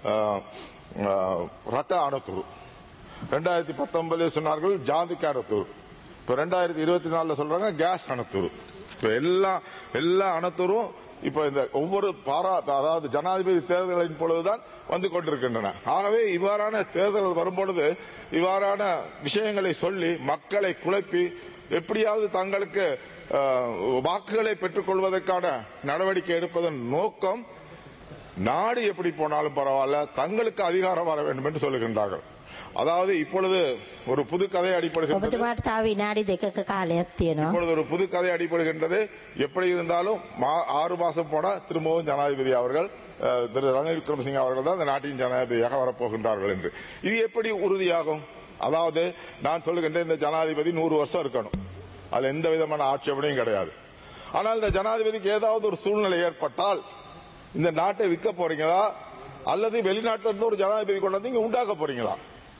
ரத்த அணுத்துரு, இரண்டாயிரத்தி பத்தொன்பதுல சொன்னார்கள் ஜாதிக்கு அணுத்துரு, இப்ப இரண்டாயிரத்தி இருபத்தி நாலுல சொல்றாங்க கேஸ் அணுத்துரு. இப்ப எல்லா எல்லா அணுத்துரும் இப்ப இந்த ஒவ்வொரு பாரா அதாவது ஜனாதிபதி தேர்தலின் பொழுதுதான் வந்து கொண்டிருக்கின்றன. ஆகவே இவ்வாறான தேர்தல்கள் வரும்பொழுது இவ்வாறான விஷயங்களை சொல்லி மக்களை குழப்பி எப்படியாவது தங்களுக்கு வாக்குகளை பெற்றுக் கொள்வதற்கான நடவடிக்கை எடுப்பதன் நோக்கம் நாடு எப்படி போனாலும் பரவாயில்ல, தங்களுக்கு அதிகாரம் வர வேண்டும் என்று சொல்லுகின்றார்கள். அதாவது இப்பொழுது ஒரு புது கதை அடிப்படுகின்றது. இப்பொழுது ஒரு புது கதை அடிப்படுகின்றது. எப்படி இருந்தாலும் ஆறு மாசம் போனா திரும்பவும் ஜனாதிபதி அவர்கள் திரு ரணில் விக்ரமசிங்கே அவர்கள் தான் இந்த நாட்டின் ஜனாதிபதியாக வரப்போகின்றார்கள் என்று. இது எப்படி உறுதியாகும்? அதாவது நான் சொல்லுகின்ற இந்த ஜனாதிபதி நூறு வருஷம் இருக்கணும், அதுல எந்த விதமான ஆட்சேபனையும் கிடையாது. ஆனால் இந்த ஜனாதிபதிக்கு ஏதாவது ஒரு சூழ்நிலை ஏற்பட்டால் இந்த நாட்டை விற்க போறீங்களா அல்லது வெளிநாட்டில இருந்து ஒரு ஜனாதிபதி கொண்டு வந்து இங்க உண்டாக்க போறீங்களா?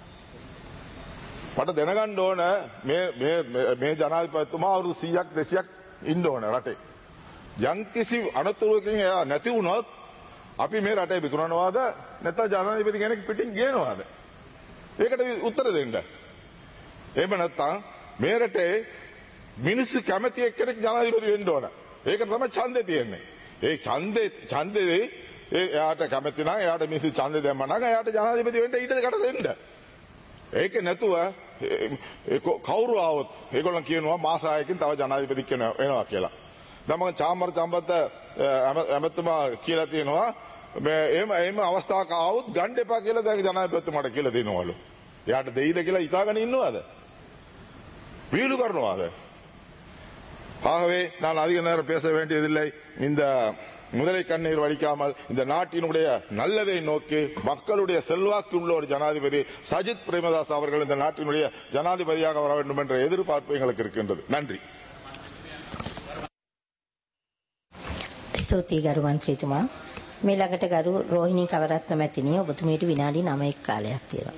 මට දැනගන්න ඕන මේ මේ මේ ජනාධිපතිතුමා අවුරුදු සීයක් දෙසීයක් ඉන්න ඕන රටේ. යම්කිසි අනතුරකින් එයා නැති වුණොත් අපි මේ රටේ විකුණනවාද නැත්නම් ජනාධිපති කෙනෙක් පිටින් ගේනවාද? ඒකට උත්තර දෙන්න. එහෙම නැත්නම් මේ රටේ මිනිස්සු කැමති එක්කෙනෙක් ජනාධිපති වෙන්න ඕන. ඒකට තමයි ඡන්දේ තියෙන්නේ. ඒ ඡන්දේ ඡන්දේ එයාට කැමති නම් එයාට මිනිස්සු ඡන්දේ දැම්මා නම් එයාට ජනාධිපති වෙන්න ඊට කට දෙන්න. ඒක නැතුව කවුරු ආවොත් ඒගොල්ලන් කියනවා මාසායකින් තව ජනාධිපති වෙනවා කියලා. දැන් මම චාමර චම්බත ඇමතුමා කියලා තියෙනවා මේ එහෙම එහෙම අවස්ථාවක් ආවොත් ගන්න එපා කියලා දැන් ජනාධිපතිතුමාට කියලා දෙනවලු. එයාට දෙයිද කියලා හිතාගෙන ඉන්නවද? வீடு කරනවාද? ஆகவே நான் அதிக நேரம் பேச வேண்டியதில்லை. இந்த முதலை கண்ணீர் வடிக்காமல் இந்த நாட்டினுடைய நல்லதை நோக்கி மக்களுடைய செல்வாக்கு உள்ள ஒரு ஜனாதிபதி சஜித் பிரேமதாஸ் அவர்கள் இந்த நாட்டினுடைய ஜனாதிபதியாக வர வேண்டும் என்ற எதிர்பார்ப்பு எங்களுக்கு இருக்கின்றது. நன்றி. ස්තුතියි ගරු මන්ත්‍රීතුමා. මේ ළඟට ගරු රෝහිණී කවරත්න මැතිණිය ඔබතුමියට විනාඩි නවයක කාලයක් තියෙනවා.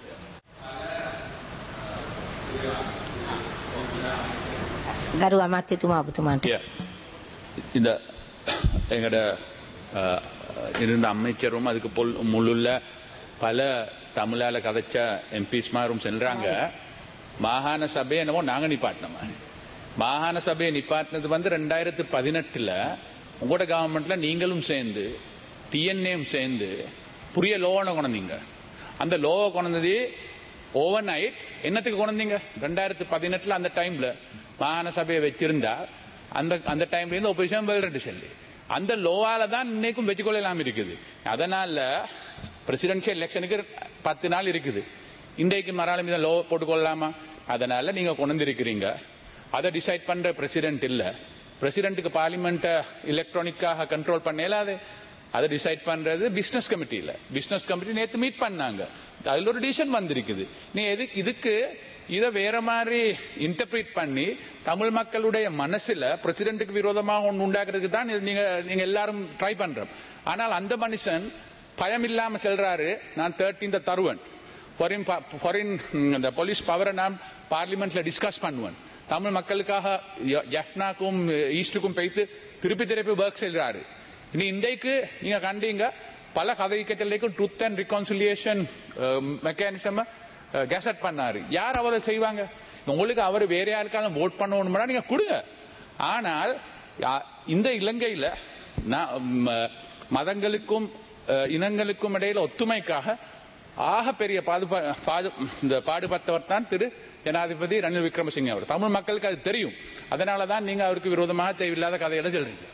ගරු අමාත්‍යතුමා ඔබතුමාට. இந்த எங்கட இருந்த அமைச்சரும் அதுக்கு முள்ளுள்ள பல தமிழால கதைச்ச எம்பிஸ்மாரும் செல்றாங்க. மாகாண சபையை என்னமோ நாங்க நிப்பாட்டினோம். மாகாண சபையை நிப்பாட்டினது வந்து ரெண்டாயிரத்து பதினெட்டுல உங்களோட கவர்மெண்ட்ல நீங்களும் சேர்ந்து டிஎன்ஏயும் சேர்ந்து புரிய லோவை கொண்டீங்க. அந்த லோவை கொண்டது ஓவர் நைட் என்னத்துக்கு கொண்டீங்க? ரெண்டாயிரத்து பதினெட்டுல அந்த டைம்ல மாகாண சபையை வச்சிருந்தா அந்த அந்த டைம்ல இருந்து ஒப்போசிஷன் வெல்ரெண்டு சொல்லி அந்த லோவால தான் இன்னைக்கும் வெற்றிக்கொள்ளலாம் இருக்குது. அதனால பிரசிடென்ஷியல் எலெக்ஷனுக்கு பத்து நாள் இருக்குது. இன்றைக்கு மறாலும் இதை லோ போட்டுக்கொள்ளலாமா? அதனால நீங்க கொண்டு இருக்கிறீங்க. அதை டிசைட் பண்ற பிரசிடென்ட் இல்ல. பிரசிடென்ட்டுக்கு பார்லிமெண்ட் எலக்ட்ரானிக்காக கண்ட்ரோல் பண்ணலாது. அதை டிசைட் பண்றது பிசினஸ் கமிட்டியில. பிசினஸ் கமிட்டி நேற்று மீட் பண்ணாங்க. அதுல ஒரு டிசிஷன் வந்திருக்குது. நீ எதுக்கு இதுக்கு இதை வேற மாதிரி இன்டர்பிரேட் பண்ணி தமிழ் மக்களுடைய மனசுல பிரசிடென்ட்டுக்கு விரோதமாக ஒன்று உண்டாக்குறதுக்கு தான் நீங்க நீங்க எல்லாரும் ட்ரை பண்றோம். ஆனால் அந்த மனுஷன் பயம் இல்லாம செல்றாரு, நான் தேர்ட்டீன்த் தருவன். ஃபாரின் ஃபாரின் இந்த போலீஸ் பவரை நாம் பார்லிமெண்ட்ல டிஸ்கஸ் பண்ணுவேன். தமிழ் மக்களுக்காக ஜெஃப்னாக்கும் ஈஸ்டுக்கும் போய்த்து திருப்பி திருப்பி ஒர்க் செய்கிறாரு. இனி இன்றைக்கு நீங்க கண்டீங்க பல கதைக்கச்சலைக்கும் truth and reconciliation mechanism gazette பண்ணாரு. யார் அவரை செய்வாங்க? உங்களுக்கு அவர் வேற யாருக்காலும் ஓட் பண்ணணும்னா நீங்க கொடுங்க. ஆனால் இந்த இலங்கையில மதங்களுக்கும் இனங்களுக்கும் இடையில ஒத்துமைக்காக ஆக பெரிய பாடுபட்டவர் தான் திரு ஜனாதிபதி ரணில் விக்ரமசிங்கே அவர். தமிழ் மக்களுக்கு அது தெரியும். அதனாலதான் நீங்க அவருக்கு விரோதமாக தேவையில்லாத கதையில சொல்றீங்க.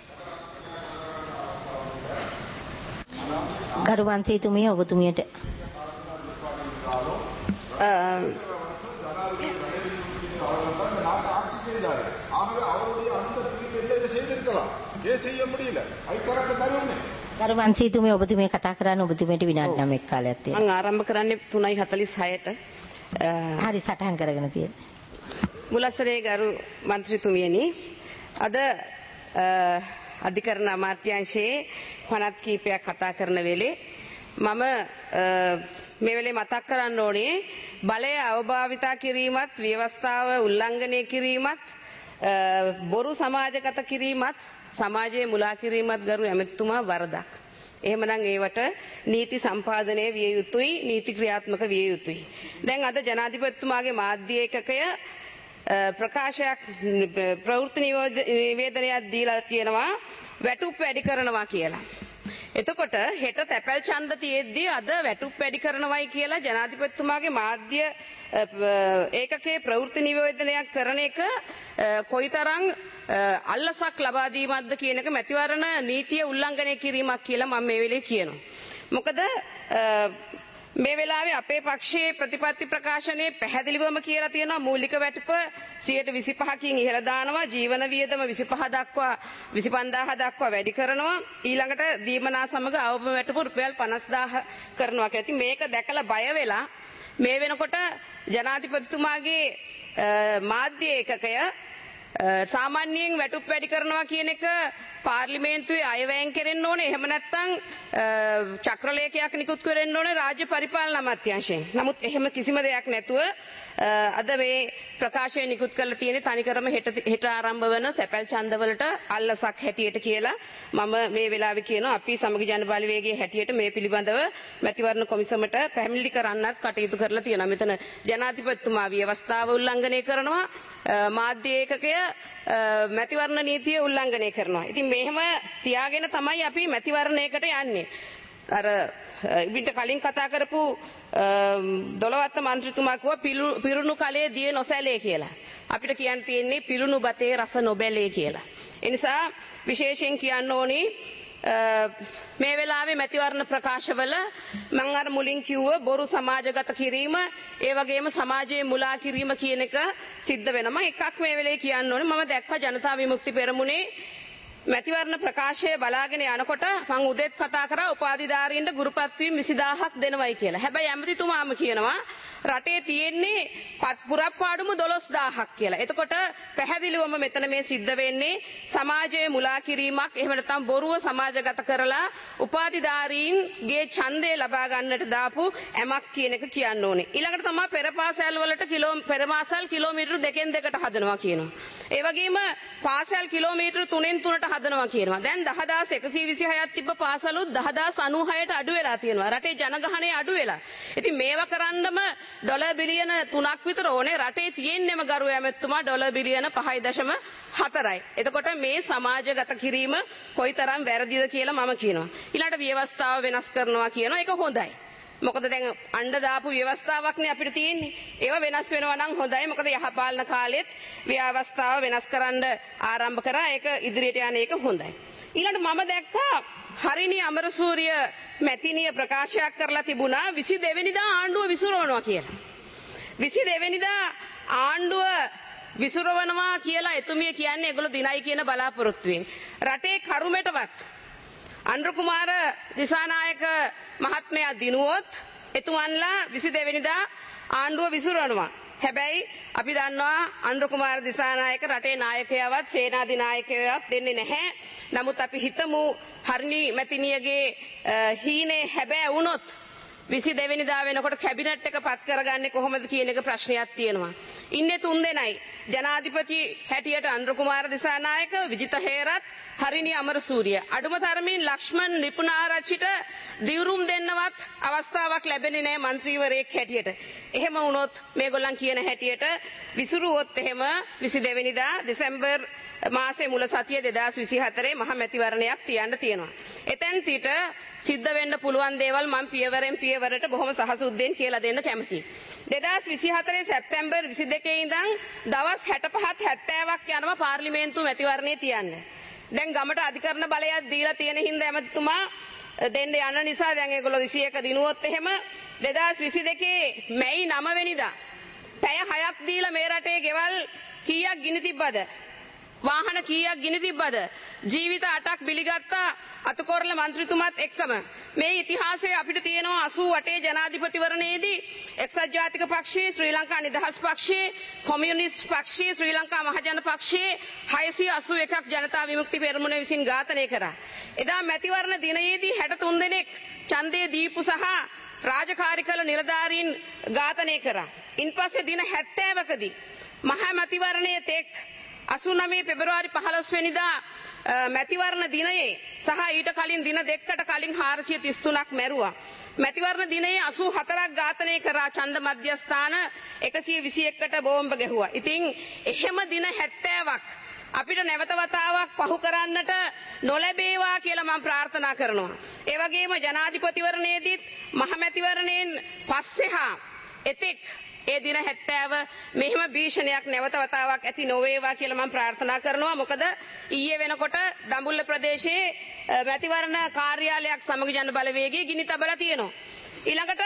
ගරු මන්ත්‍රීතුමිය ඔබතුමියට ගරු මන්ත්‍රීතුමිය ඔබතුමිය කතා කරන්න ඔබතුමියට විනාඩි නවයක් කාලයක් තියෙනවා. මම ආරම්භ කරන්නේ තුනයි හතළිස් හයට. හරි සටහන් කරගෙන තියෙනවා. මුලසරේ ගරු මන්ත්‍රීතුමියනි අද අධිකරණ අමාත්‍යාංශයේ පනත් කීපයක් කතා කරන වෙලේ මම මේ වෙලේ මතක් කරන්න ඕනේ බලය අවභාවිතා කිරීමත් ව්‍යවස්ථාව උල්ලංඝනය කිරීමත් බොරු සමාජගත කිරීමත් සමාජයේ මුලා කිරීමත් ගරු ඇමතිතුමා වරදක්. එහෙමනම් ඒවට නීති සම්පාදනය විය යුතුයි, නීති ක්‍රියාත්මක විය යුතුයි. දැන් අද ජනාධිපතිතුමාගේ මාධ්‍ය ඒකකය ප්‍රකාශයක් ප්‍රවෘත්ති නිවේදනයක් දීලා තියෙනවා වැටුප් වැඩි කරනවා කියලා. එතකොට හෙට තැපැල් ඡන්ද තියෙද්දී අද වැටුප් වැඩි කරනවයි කියලා ජනාධිපතිතුමාගේ මාධ්‍ය ඒකකයේ ප්‍රවෘත්ති නිවේදනයක් කරන එක කොයිතරම් අල්ලසක් ලබා දීමක්ද කියන එක මැතිවරණ නීතිය උල්ලංඝනය කිරීමක් කියලා මම මේ වෙලේ කියනවා. මොකද මේ වෙලාවේ අපේ පක්ෂයේ ප්‍රතිපත්ති ප්‍රකාශනයේ පැහැදිලිවම කියලා තියෙනවා මූලික වැටුප සියයට විසිපහකින් ඉහළ දානවා, ජීවන වියදම විසිපහ දක්වා විසිපන්දාහ දක්වා වැඩි කරනවා, ඊළඟට දීමනා සමග අවම වැටුප රුපියල් පනස්දාහ කරනවා කියලා. ඉතින් මේක දැකලා බය වෙලා මේ වෙනකොට ජනාධිපතිතුමාගේ මාධ්‍ය ඒකකය සාමාන්‍යයෙන් වැටුප් වැඩි කරනවා කියන එක පාර්ලිමේන්තුවේ අයවැයෙන් කෙරෙන්න ඕනේ. එහෙම නැත්නම් චක්‍රලේඛයක් නිකුත් කරන්න ඕනේ රාජ්‍ය පරිපාලන අමාත්‍යාංශයෙන්. නමුත් එහෙම කිසිම දෙයක් නැතුව අද මේ ප්‍රකාශය නිකුත් කරලා තියෙන්නේ තනිකරම හෙට හෙට ආරම්භ වෙන තැපැල් ඡන්දවලට අල්ලසක් හැටියට කියලා මම මේ වෙලාවේ කියනවා. අපි සමගි ජන බලවේගයේ හැටියට මේ පිළිබඳව මැතිවරණ කොමිසමට පැමිණිලි කරන්නත් කටයුතු කරලා තියෙනවා. මෙතන ජනාධිපතිතුමා ව්‍යවස්ථාව උල්ලංඝනය කරනවා, මාධ්‍ය ඒකකය මැතිවරණ නීතිය උල්ලංඝනය කරනවා. ඉතින් මෙහෙම තියාගෙන තමයි අපි මැතිවරණයකට යන්නේ. අර ඉබිට කලින් කතා කරපු දොළවත්ත මන්ත්‍රීතුමා කිව්වා පිරුණු කලයේ දිය නොසැලේ කියලා. අපිට කියන්න තියෙන්නේ පිරුණු බතේ රස නොබැලේ කියලා. ඒ නිසා විශේෂයෙන් කියන්න ඕනේ මේ වෙලාවේ මැතිවරණ ප්‍රකාශවල මම අර මුලින් කිව්ව බොරු සමාජගත කිරීම, ඒ වගේම සමාජයේ මුලා කිරීම කියන එක සිද්ධ වෙනවා. එකක් මේ වෙලේ කියන්න ඕනේ. මම දැක්කා ජනතා විමුක්ති පෙරමුණේ මැතිවරණ ප්‍රකාශය බලාගෙන යනකොට මම උදේත් කතා කරා උපාධිධාරීන්ට ගුරුපත් වීම විසිදාහක් දෙනවයි කියලා. හැබැයි ඇමතිතුමාම කියනවා රටේ තියෙන්නේ පුරප්පාඩුම දොළොස්දාහක් කියලා. එතකොට පැහැදිලිවම මෙතන මේ සිද්ධ වෙන්නේ සමාජයේ මුලා කිරීමක්, එහෙම නැත්නම් බොරුව සමාජගත කරලා උපාධිධාරීන්ගේ ඡන්දය ලබා ගන්නට දාපු ඇමක් කියන එක කියන්න ඕනේ. ඊළඟට තමයි පෙරපාසල් වලට කිලෝ පෙරමාසල් කිලෝමීටර් දෙකෙන් දෙකට හදනවා කියනවා. ඒ වගේම පාසල් කිලෝමීටර් තුනෙන් තුනට හදනවා කියනවා. දැන් දහදාස් එකසිය විසිහයක් තිබ්බ පාසලුත් දහදාස් අනූහයට අඩු වෙලා තියෙනවා. රටේ ජනගහනය අඩු වෙලා. ඉතින් මේවා කරන්නම ඩොලර් බිලියන තුනක් විතර ඕනේ. රටේ තියෙන්නම ගරු ඇමතුමා ඩොලර් බිලියන පහයි දශම හතරයි. එතකොට මේ සමාජගත කිරීම කොයිතරම් වැරදිද කියලා මම කියනවා. ඊළඟට ව්‍යවස්ථාව වෙනස් කරනවා කියනවා. ඒක හොඳයි. මොකද දැන් අණ්ඩ දාපු ව්‍යවස්ථාවක්නේ අපිට තියෙන්නේ. ඒවා වෙනස් වෙනවා නම් හොඳයි. මොකද යහපාලන කාලෙත් ව්‍යවස්ථාව වෙනස් කරන්න ආරම්භ කරා. ඒක ඉදිරියට යන එක හොඳයි. ඊළඟට මම දැක්කා හරිනි අමරසූරිය මැතිනිය ප්‍රකාශයක් කරලා තිබුණා විසිදෙවෙනි වෙනිදා ආණ්ඩුව විසිරවනවා කියලා. විසිදෙවෙනි වෙනිදා ආණ්ඩුව විසිරවනවා කියලා එතුමිය කියන්නේ ඒගොල්ලෝ දිනයි කියන බලාපොරොත්තුවෙන්. රටේ කරුමෙටවත් අනුර කුමාර දිසානායක මහත්මයා දිනුවොත් එතුමන්ලා විසිදෙවෙනි වෙනිදා ආණ්ඩුව විසිරවනවා. හැබැයි අපි දන්නවා අනුර කුමාර දිසානායක රටේ නායකයවත් සේනාධි නායකයවත් දෙන්නේ නැහැ. නමුත් අපි හිතමු හරිනි මැතිනියගේ හීනේ හැබෑ වුණොත් විසි දෙවෙනිදා වෙනකොට කැබිනට් එක පත් කරගන්නේ කොහොමද කියන එක ප්‍රශ්නයක් තියෙනවා. ඉන්නේ තුන් දෙනයි. ජනාධිපති හැටියට අනුර කුමාර දිසානායක, විජිත හේරත්, හරිනි අමරසූරිය. අඩුම තරමින් ලක්ෂ්මන් නිපුණාරච්චිට දිවුරුම් දෙන්නවත් අවස්ථාවක් ලැබෙන්නේ නැහැ മന്ത്രിවරයෙක් හැටියට. එහෙම වුණොත් මේගොල්ලන් කියන හැටියට විසිරුවොත් එහෙම විසි දෙවෙනිදා දෙසැම්බර් මාසේ මුල සතිය දෙදාස් විසි හතරේ මහ මැතිවරණයක් තියන්න තියෙනවා. එතෙන් සිට සිද්ධ වෙන්න පුළුවන් දේවල් මම පියවරෙන් පියවරට බොහොම සහසුද්දෙන් කියලා දෙන්න කැමතියි. දෙදාස් විසි හතරේ සැප්තැම්බර් විසි දෙකේ ඉඳන් දවස් හැටපහක් හැත්තෑවක් යනවා පාර්ලිමේන්තු මැතිවරණය තියන්න. දැන් ගමට අධිකරණ බලයක් දීලා තියෙන හින්දා ඇමතිතුමා දෙන්න යන නිසා දැන් ඒගොල්ලෝ විසි එක දිනුවොත් එහෙම දෙදාස් විසි දෙකේ මැයි නව වෙනිදා පැය හයක් දීලා මේ රටේ ගෙවල් කීයක් ගිනි තිබ්බද? වාහන කීයක් ගිනි තිබ්බද? ජීවිත අටක් බිලිගත්තා අතකොරල මන්ත්‍රීතුමත් එක්කම. මේ ඉතිහාසය අපිට තියෙනවා අසූ අටේ ජනාධිපතිවරණයේදී එක්සත් ජාතික පක්ෂයේ, ශ්‍රී ලංකා නිදහස් පක්ෂයේ, කොමියුනිස්ට් පක්ෂයේ, ශ්‍රී ලංකා මහජන පක්ෂයේ හයසිය අසූ එකක් ජනතා විමුක්ති පෙරමුණ විසින් ඝාතනය කරා. එදා මැතිවරණ දිනයේදී හැට තුන් දෙනෙක් ඡන්දය දීපු සහ රාජකාරී කළ නිලධාරීන් ඝාතනය කරා. ඉන්පස්සේ දින හැත්තෑවකදී මහා මැතිවරණයේ තෙක් අසූනවය පෙබරවාරි පහළොස් වෙනිදා මැතිවරණ දිනයේ සහ ඊට කලින් දින දෙකකට කලින් හාරසිය තිස් තුනක් මැරුවා. මැතිවරණ දිනයේ අසූ හතරක් ඝාතනය කරා. ඡන්ද මධ්‍යස්ථාන එකසිය විසි එකකට බෝම්බ ගැහුවා. ඉතින් එහෙම දින හැත්තෑවක් අපිට නැවත වතාවක් පහු කරන්නට නොලැබේවා කියලා මම ප්‍රාර්ථනා කරනවා. ඒ වගේම ජනාධිපතිවරණයේදීත් මහ මැතිවරණයෙන් පස්සේ හා එතෙක් ඒ දින හැත්තෑව මෙහෙම භීෂණයක් නැවත වතාවක් ඇති නොවේවා කියලා මම ප්‍රාර්ථනා කරනවා. මොකද ඊයේ වෙනකොට දඹුල්ල ප්‍රදේශයේ මැතිවරණ කාර්යාලයක් සමග ජන බලවේගයේ ගිනි තබලා තියෙනවා. ඊළඟට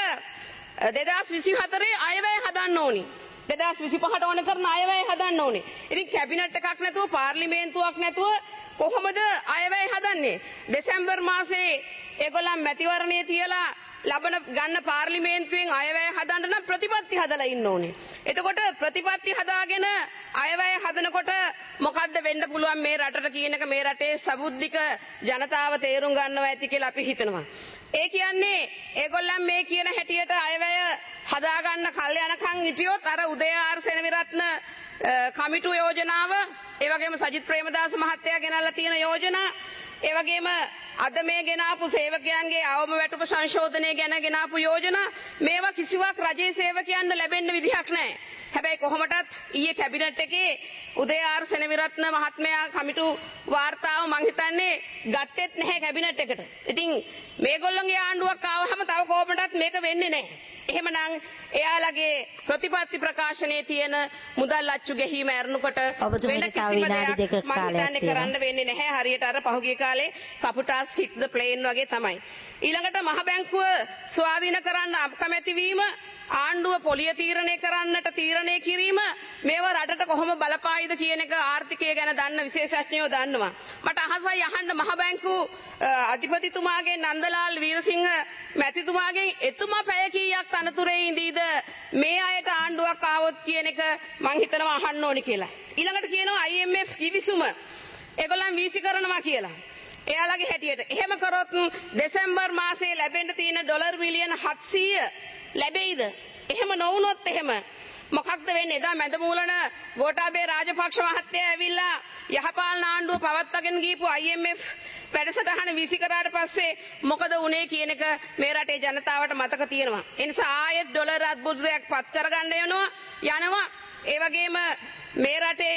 දෙදාස් විසි හතරේ අයවැය හදන්න ඕනි. දෙදාස් විසි පහට ඕන කරන අයවැය හදන්න ඕනේ. ඉතින් කැබිනට් එකක් නැතුව පාර්ලිමේන්තුවක් නැතුව කොහොමද අයවැය හදන්නේ? දෙසැම්බර් මාසේ ඒගොල්ලන් මැතිවරණයේ තියලා ලබන ගන්න පාර්ලිමේන්තුවෙන් අයවැය හදන්න නම් ප්‍රතිපත්ති හදලා ඉන්න ඕනේ. එතකොට ප්‍රතිපත්ති හදාගෙන අයවැය හදනකොට මොකද්ද වෙන්න පුළුවන් මේ රටට කියන එක මේ රටේ සබුද්ධික ජනතාව තේරුම් ගන්නවා ඇති කියලා අපි හිතනවා. ඒ කියන්නේ ඒගොල්ලන් මේ කියන හැටියට අයවැය හදාගන්න කල් යනකම් හිටියොත් අර උදය ආර් සෙනවිරත්න කමිටු යෝජනාව, ඒ වගේම සජිත් ප්‍රේමදාස මහත්තයා ගෙනල්ලා තියෙන යෝජනා, ඒ වගේම අද මේ ගෙනාපු සේවකයන්ගේ අවම වැටුප සංශෝධනය ගැන ගෙනාපු යෝජනා, මේවා කිසිවක් රජයේ සේවකයන්ට ලැබෙන්න විදිහක් නැහැ. හැබැයි කොහොමටත් ඊයේ කැබිනට් එකේ උදය ආර් සෙනවිරත්න මහත්මයා කමිටු වාර්තාව මං හිතන්නේ ගත්තෙත් නැහැ කැබිනට් එකට. ඉතින් මේගොල්ලන්ගේ ආණ්ඩුවක් ආවහම තව කොහොමටත් මේක වෙන්නේ නැහැ. එහෙමනම් එයාලගේ ප්‍රතිපත්ති ප්‍රකාශනයේ තියෙන මුදල් අච්චු ගැහිම ඇරනකොට වෙන කිසිම දෙයක් මං හිතන්නේ කරන්න වෙන්නේ නැහැ. හරියට අර පහුගිය කාලේ කපුටාස් හිට් ද ප්ලේන් වගේ තමයි. ඊළඟට මහ බැංකුව ස්වාධීන කරන්න අකමැති වීම, ආණ්ඩුව පොලිය තීරණය කරන්නට තීරණය කිරීම, මේවා රටට කොහොම බලපායිද කියන එක ආර්ථිකය ගැන දන්න විශේෂඥයෝ දන්නවා. මට අහසයි අහන්න මහ බැංකු අධිපතිතුමාගේ නන්දලාල් වීරසිංහ මැතිතුමාගෙන් එතුමා පැය කීයක් තනතුරේ ඉඳීද මේ අයට ආණ්ඩුවක් ආවොත් කියන එක මං හිතනවා අහන්න ඕනි කියලා. ඊළඟට කියනවා අයි එම් එෆ් කිවිසුම ඒගොල්ලන් වීසි කරනවා කියලා. එයාලගේ හැටියට එහෙම කරොත් දෙසැම්බර් මාසයේ ලැබෙන්න තියෙන ඩොලර් මිලියන හත්සීය ලැබෙයිද? එහෙම නොවුනොත් එහෙම මොකක්ද වෙන්නේ? එදා මැදමූලන ගෝඨාභය රාජපක්ෂ මහත්තයා ඇවිල්ලා යහපාලන ආණ්ඩුව පවත්වාගෙන ගිහපු අයි එම් එෆ් වැඩසටහන වීසි කරාට පස්සේ මොකද වුනේ කියන එක මේ රටේ ජනතාවට මතක තියෙනවා. ඒ නිසා ආයෙත් ඩොලර් අද්භූතයක් පත් කරගන්න යනවා යනවා. ඒ වගේම මේ රටේ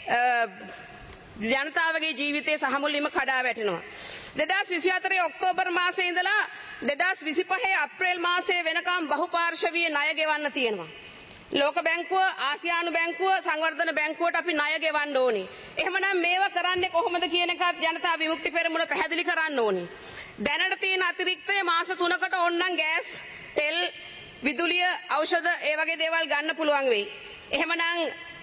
ජනතාවගේ ජීවිතයේ සහමුලින්ම කඩා වැටෙනවා. දෙදාස් විසි හතරේ ඔක්තෝබර් මාසයේ ඉඳලා දෙදාස් විසි පහේ අප්‍රේල් මාසයේ වෙනකම් බහුපාර්ශවීය ණය ගෙවන්න තියෙනවා. ලෝක බැංකුව, ආසියානු බැංකුව, සංවර්ධන බැංකුවට අපි ණය ගෙවන්න ඕනි. එහෙමනම් මේවා කරන්නේ කොහොමද කියන එකත් ජනතා විමුක්ති පෙරමුණ පැහැදිලි කරන්න ඕනි. දැනට තියෙන අතිරික්තය මාස තුනකට ඕනනම් ගෑස්, තෙල්, විදුලිය, ඖෂධ ඒ වගේ දේවල් ගන්න පුළුවන් වෙයි. එහෙමනම්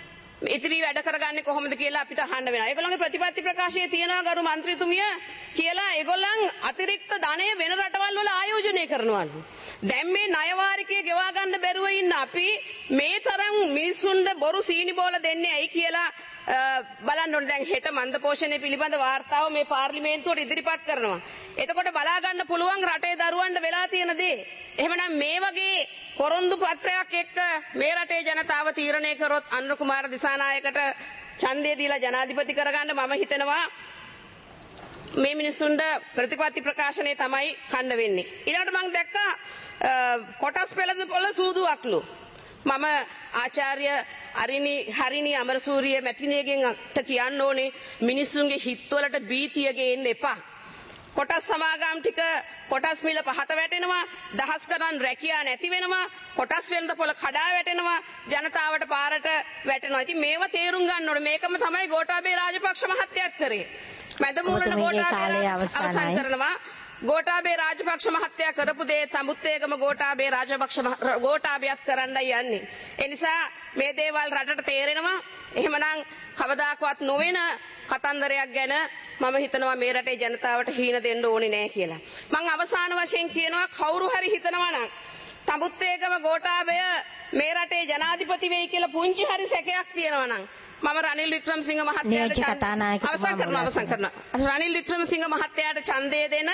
ඉතිරි වැඩ කරගන්නේ කොහොමද කියලා අපිට අහන්න වෙනවා. ඒගොල්ලන්ගේ ප්‍රතිපත්ති ප්‍රකාශයේ තියෙනවා ගරු මන්ත්‍රීතුමිය කියලා ඒගොල්ලන් අතිරික්ත ධනය වෙන රටවල් වල ආයෝජනය කරනවලු. දැන් මේ ණය වාරිකය ගෙවා ගන්න බැරුව ඉන්න අපි මේ තරම් මිනිස්සුන්ට බොරු සීනි බෝල දෙන්නේ ඇයි කියලා බලන්න ඕනේ. දැන් හෙට මන්ද පෝෂණය පිළිබඳ වාර්තාව මේ පාර්ලිමේන්තුවට ඉදිරිපත් කරනවා. එතකොට බලා ගන්න පුළුවන් රටේ දරුවන්ට වෙලා තියෙන දේ. එහෙමනම් මේ වගේ පොරොන්දු පත්‍රයක් එක්ක මේ රටේ ජනතාව තීරණය කරොත් අනුර කුමාර දිසානායකට ඡන්දය දීලා ජනාධිපති කරගන්න මම හිතනවා මේ මිනිස්සුන්ට ප්‍රතිපත්ති ප්‍රකාශනය තමයි කන්න වෙන්නේ. ඊළඟට මම දැක්කා කොටස් පෙළද පොළ සූදුවක්ලු. මම ආචාර්ය අරිනි හරිනි අමරසූරිය මැතිණියගෙන් කියන්න ඕනේ මිනිස්සුන්ගේ හිත්වලට බීතිය ගේන්න එපා. කොටස් සමාගම් ටික කොටස් මිල පහත වැටෙනවා, දහස් ගණන් රැකියා නැති වෙනවා, කොටස් වෙළඳ පොළ කඩා වැටෙනවා, ජනතාවට පාරට වැටෙනවා. ඉතින් මේවා තේරුම් ගන්න ඕනේ. මේකම තමයි ගෝඨාභය රාජපක්ෂ මහත්තයාත් කරේ. මැදමූලන ගෝඨාභය අවසන් කරනවා. ගෝඨාභය රාජපක්ෂ මහත්තයා කරපු දේ සමුත්තේගම ගෝඨාභය රාජපක්ෂ ගෝඨාභයත් කරන්නයි යන්නේ. ඒ නිසා මේ දේවල් රටට තේරෙනවා. එහෙමනම් කවදාකවත් නොවන කතන්දරයක් ගැන මම හිතනවා මේ රටේ ජනතාවට හීන දෙන්න ඕනේ නෑ කියලා. මම අවසාන වශයෙන් කියනවා කවුරු හරි හිතනවා නම් සමුත්තේගම ගෝඨාභය මේ රටේ ජනාධිපති වෙයි කියලා පුංචි හරි සැකයක් තියෙනවා නම් මම රනිල් වික්‍රමසිංහ මහත්තයාට අවසන් කරනවා අවසන් කරනවා රනිල් වික්‍රමසිංහ මහත්තයාට ඡන්දය දෙන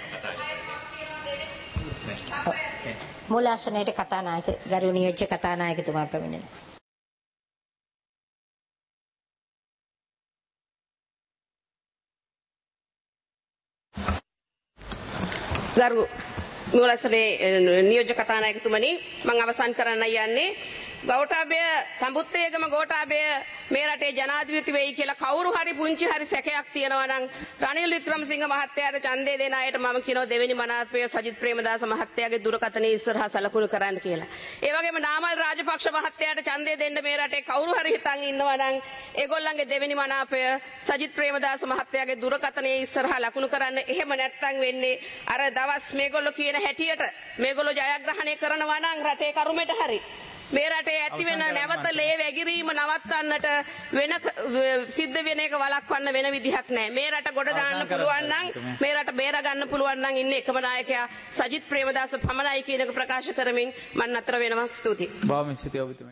මූලාසනයේ කතානායක ගරු නියෝජ්‍ය කතානායකතුමා පැමිණෙනවා. ගරු මූලාසනයේ නියෝජ්‍ය කතානායකතුමනි මම අවසන් කරන්න යන්නේ ගෝඨාභය සම්බුත්තේගම ගෝඨාභය මේ රටේ ජනාධිපති වෙයි කියලා කවුරු හරි පුංචි හරි සැකයක් තියෙනවා නම් රනිල් වික්‍රමසිංහ මහත්තයාට ඡන්දය දෙන අයට මම කියනවා දෙවෙනි මනාපය සජිත් ප්‍රේමදාස මහත්තයාගේ දුරකථනයේ ඉස්සරහා සලකුණු කරන්න කියලා. ඒ වගේම නාමල් රාජපක්ෂ මහත්තයාට ඡන්දය දෙන්න මේ රටේ කවුරු හරි හිතන් ඉන්නවා නම් ඒගොල්ලන්ගේ දෙවෙනි මනාපය සජිත් ප්‍රේමදාස මහත්තයාගේ දුරකථනයේ ඉස්සරහා ලකුණු කරන්න. එහෙම නැත්නම් වෙන්නේ අර දවස් මේගොල්ලෝ කියන හැටියට මේගොල්ලෝ ජයග්‍රහණය කරනවා නම් රටේ කරුමෙට හරි මේ රටේ ඇති වෙන නැවත ලේ වැගිරීම නවත්තන්නට වෙන සිද්ධ වෙන එක වළක්වන්න වෙන විදිහක් නැහැ. මේ රට ගොඩ දාන්න පුළුවන් නම් මේ රට බේර ගන්න පුළුවන් නම් ඉන්නේ එකම නායකයා සජිත් ප්‍රේමදාස පමණයි කියන එක ප්‍රකාශ කරමින් මම නතර වෙනවා. ස්තුතියි.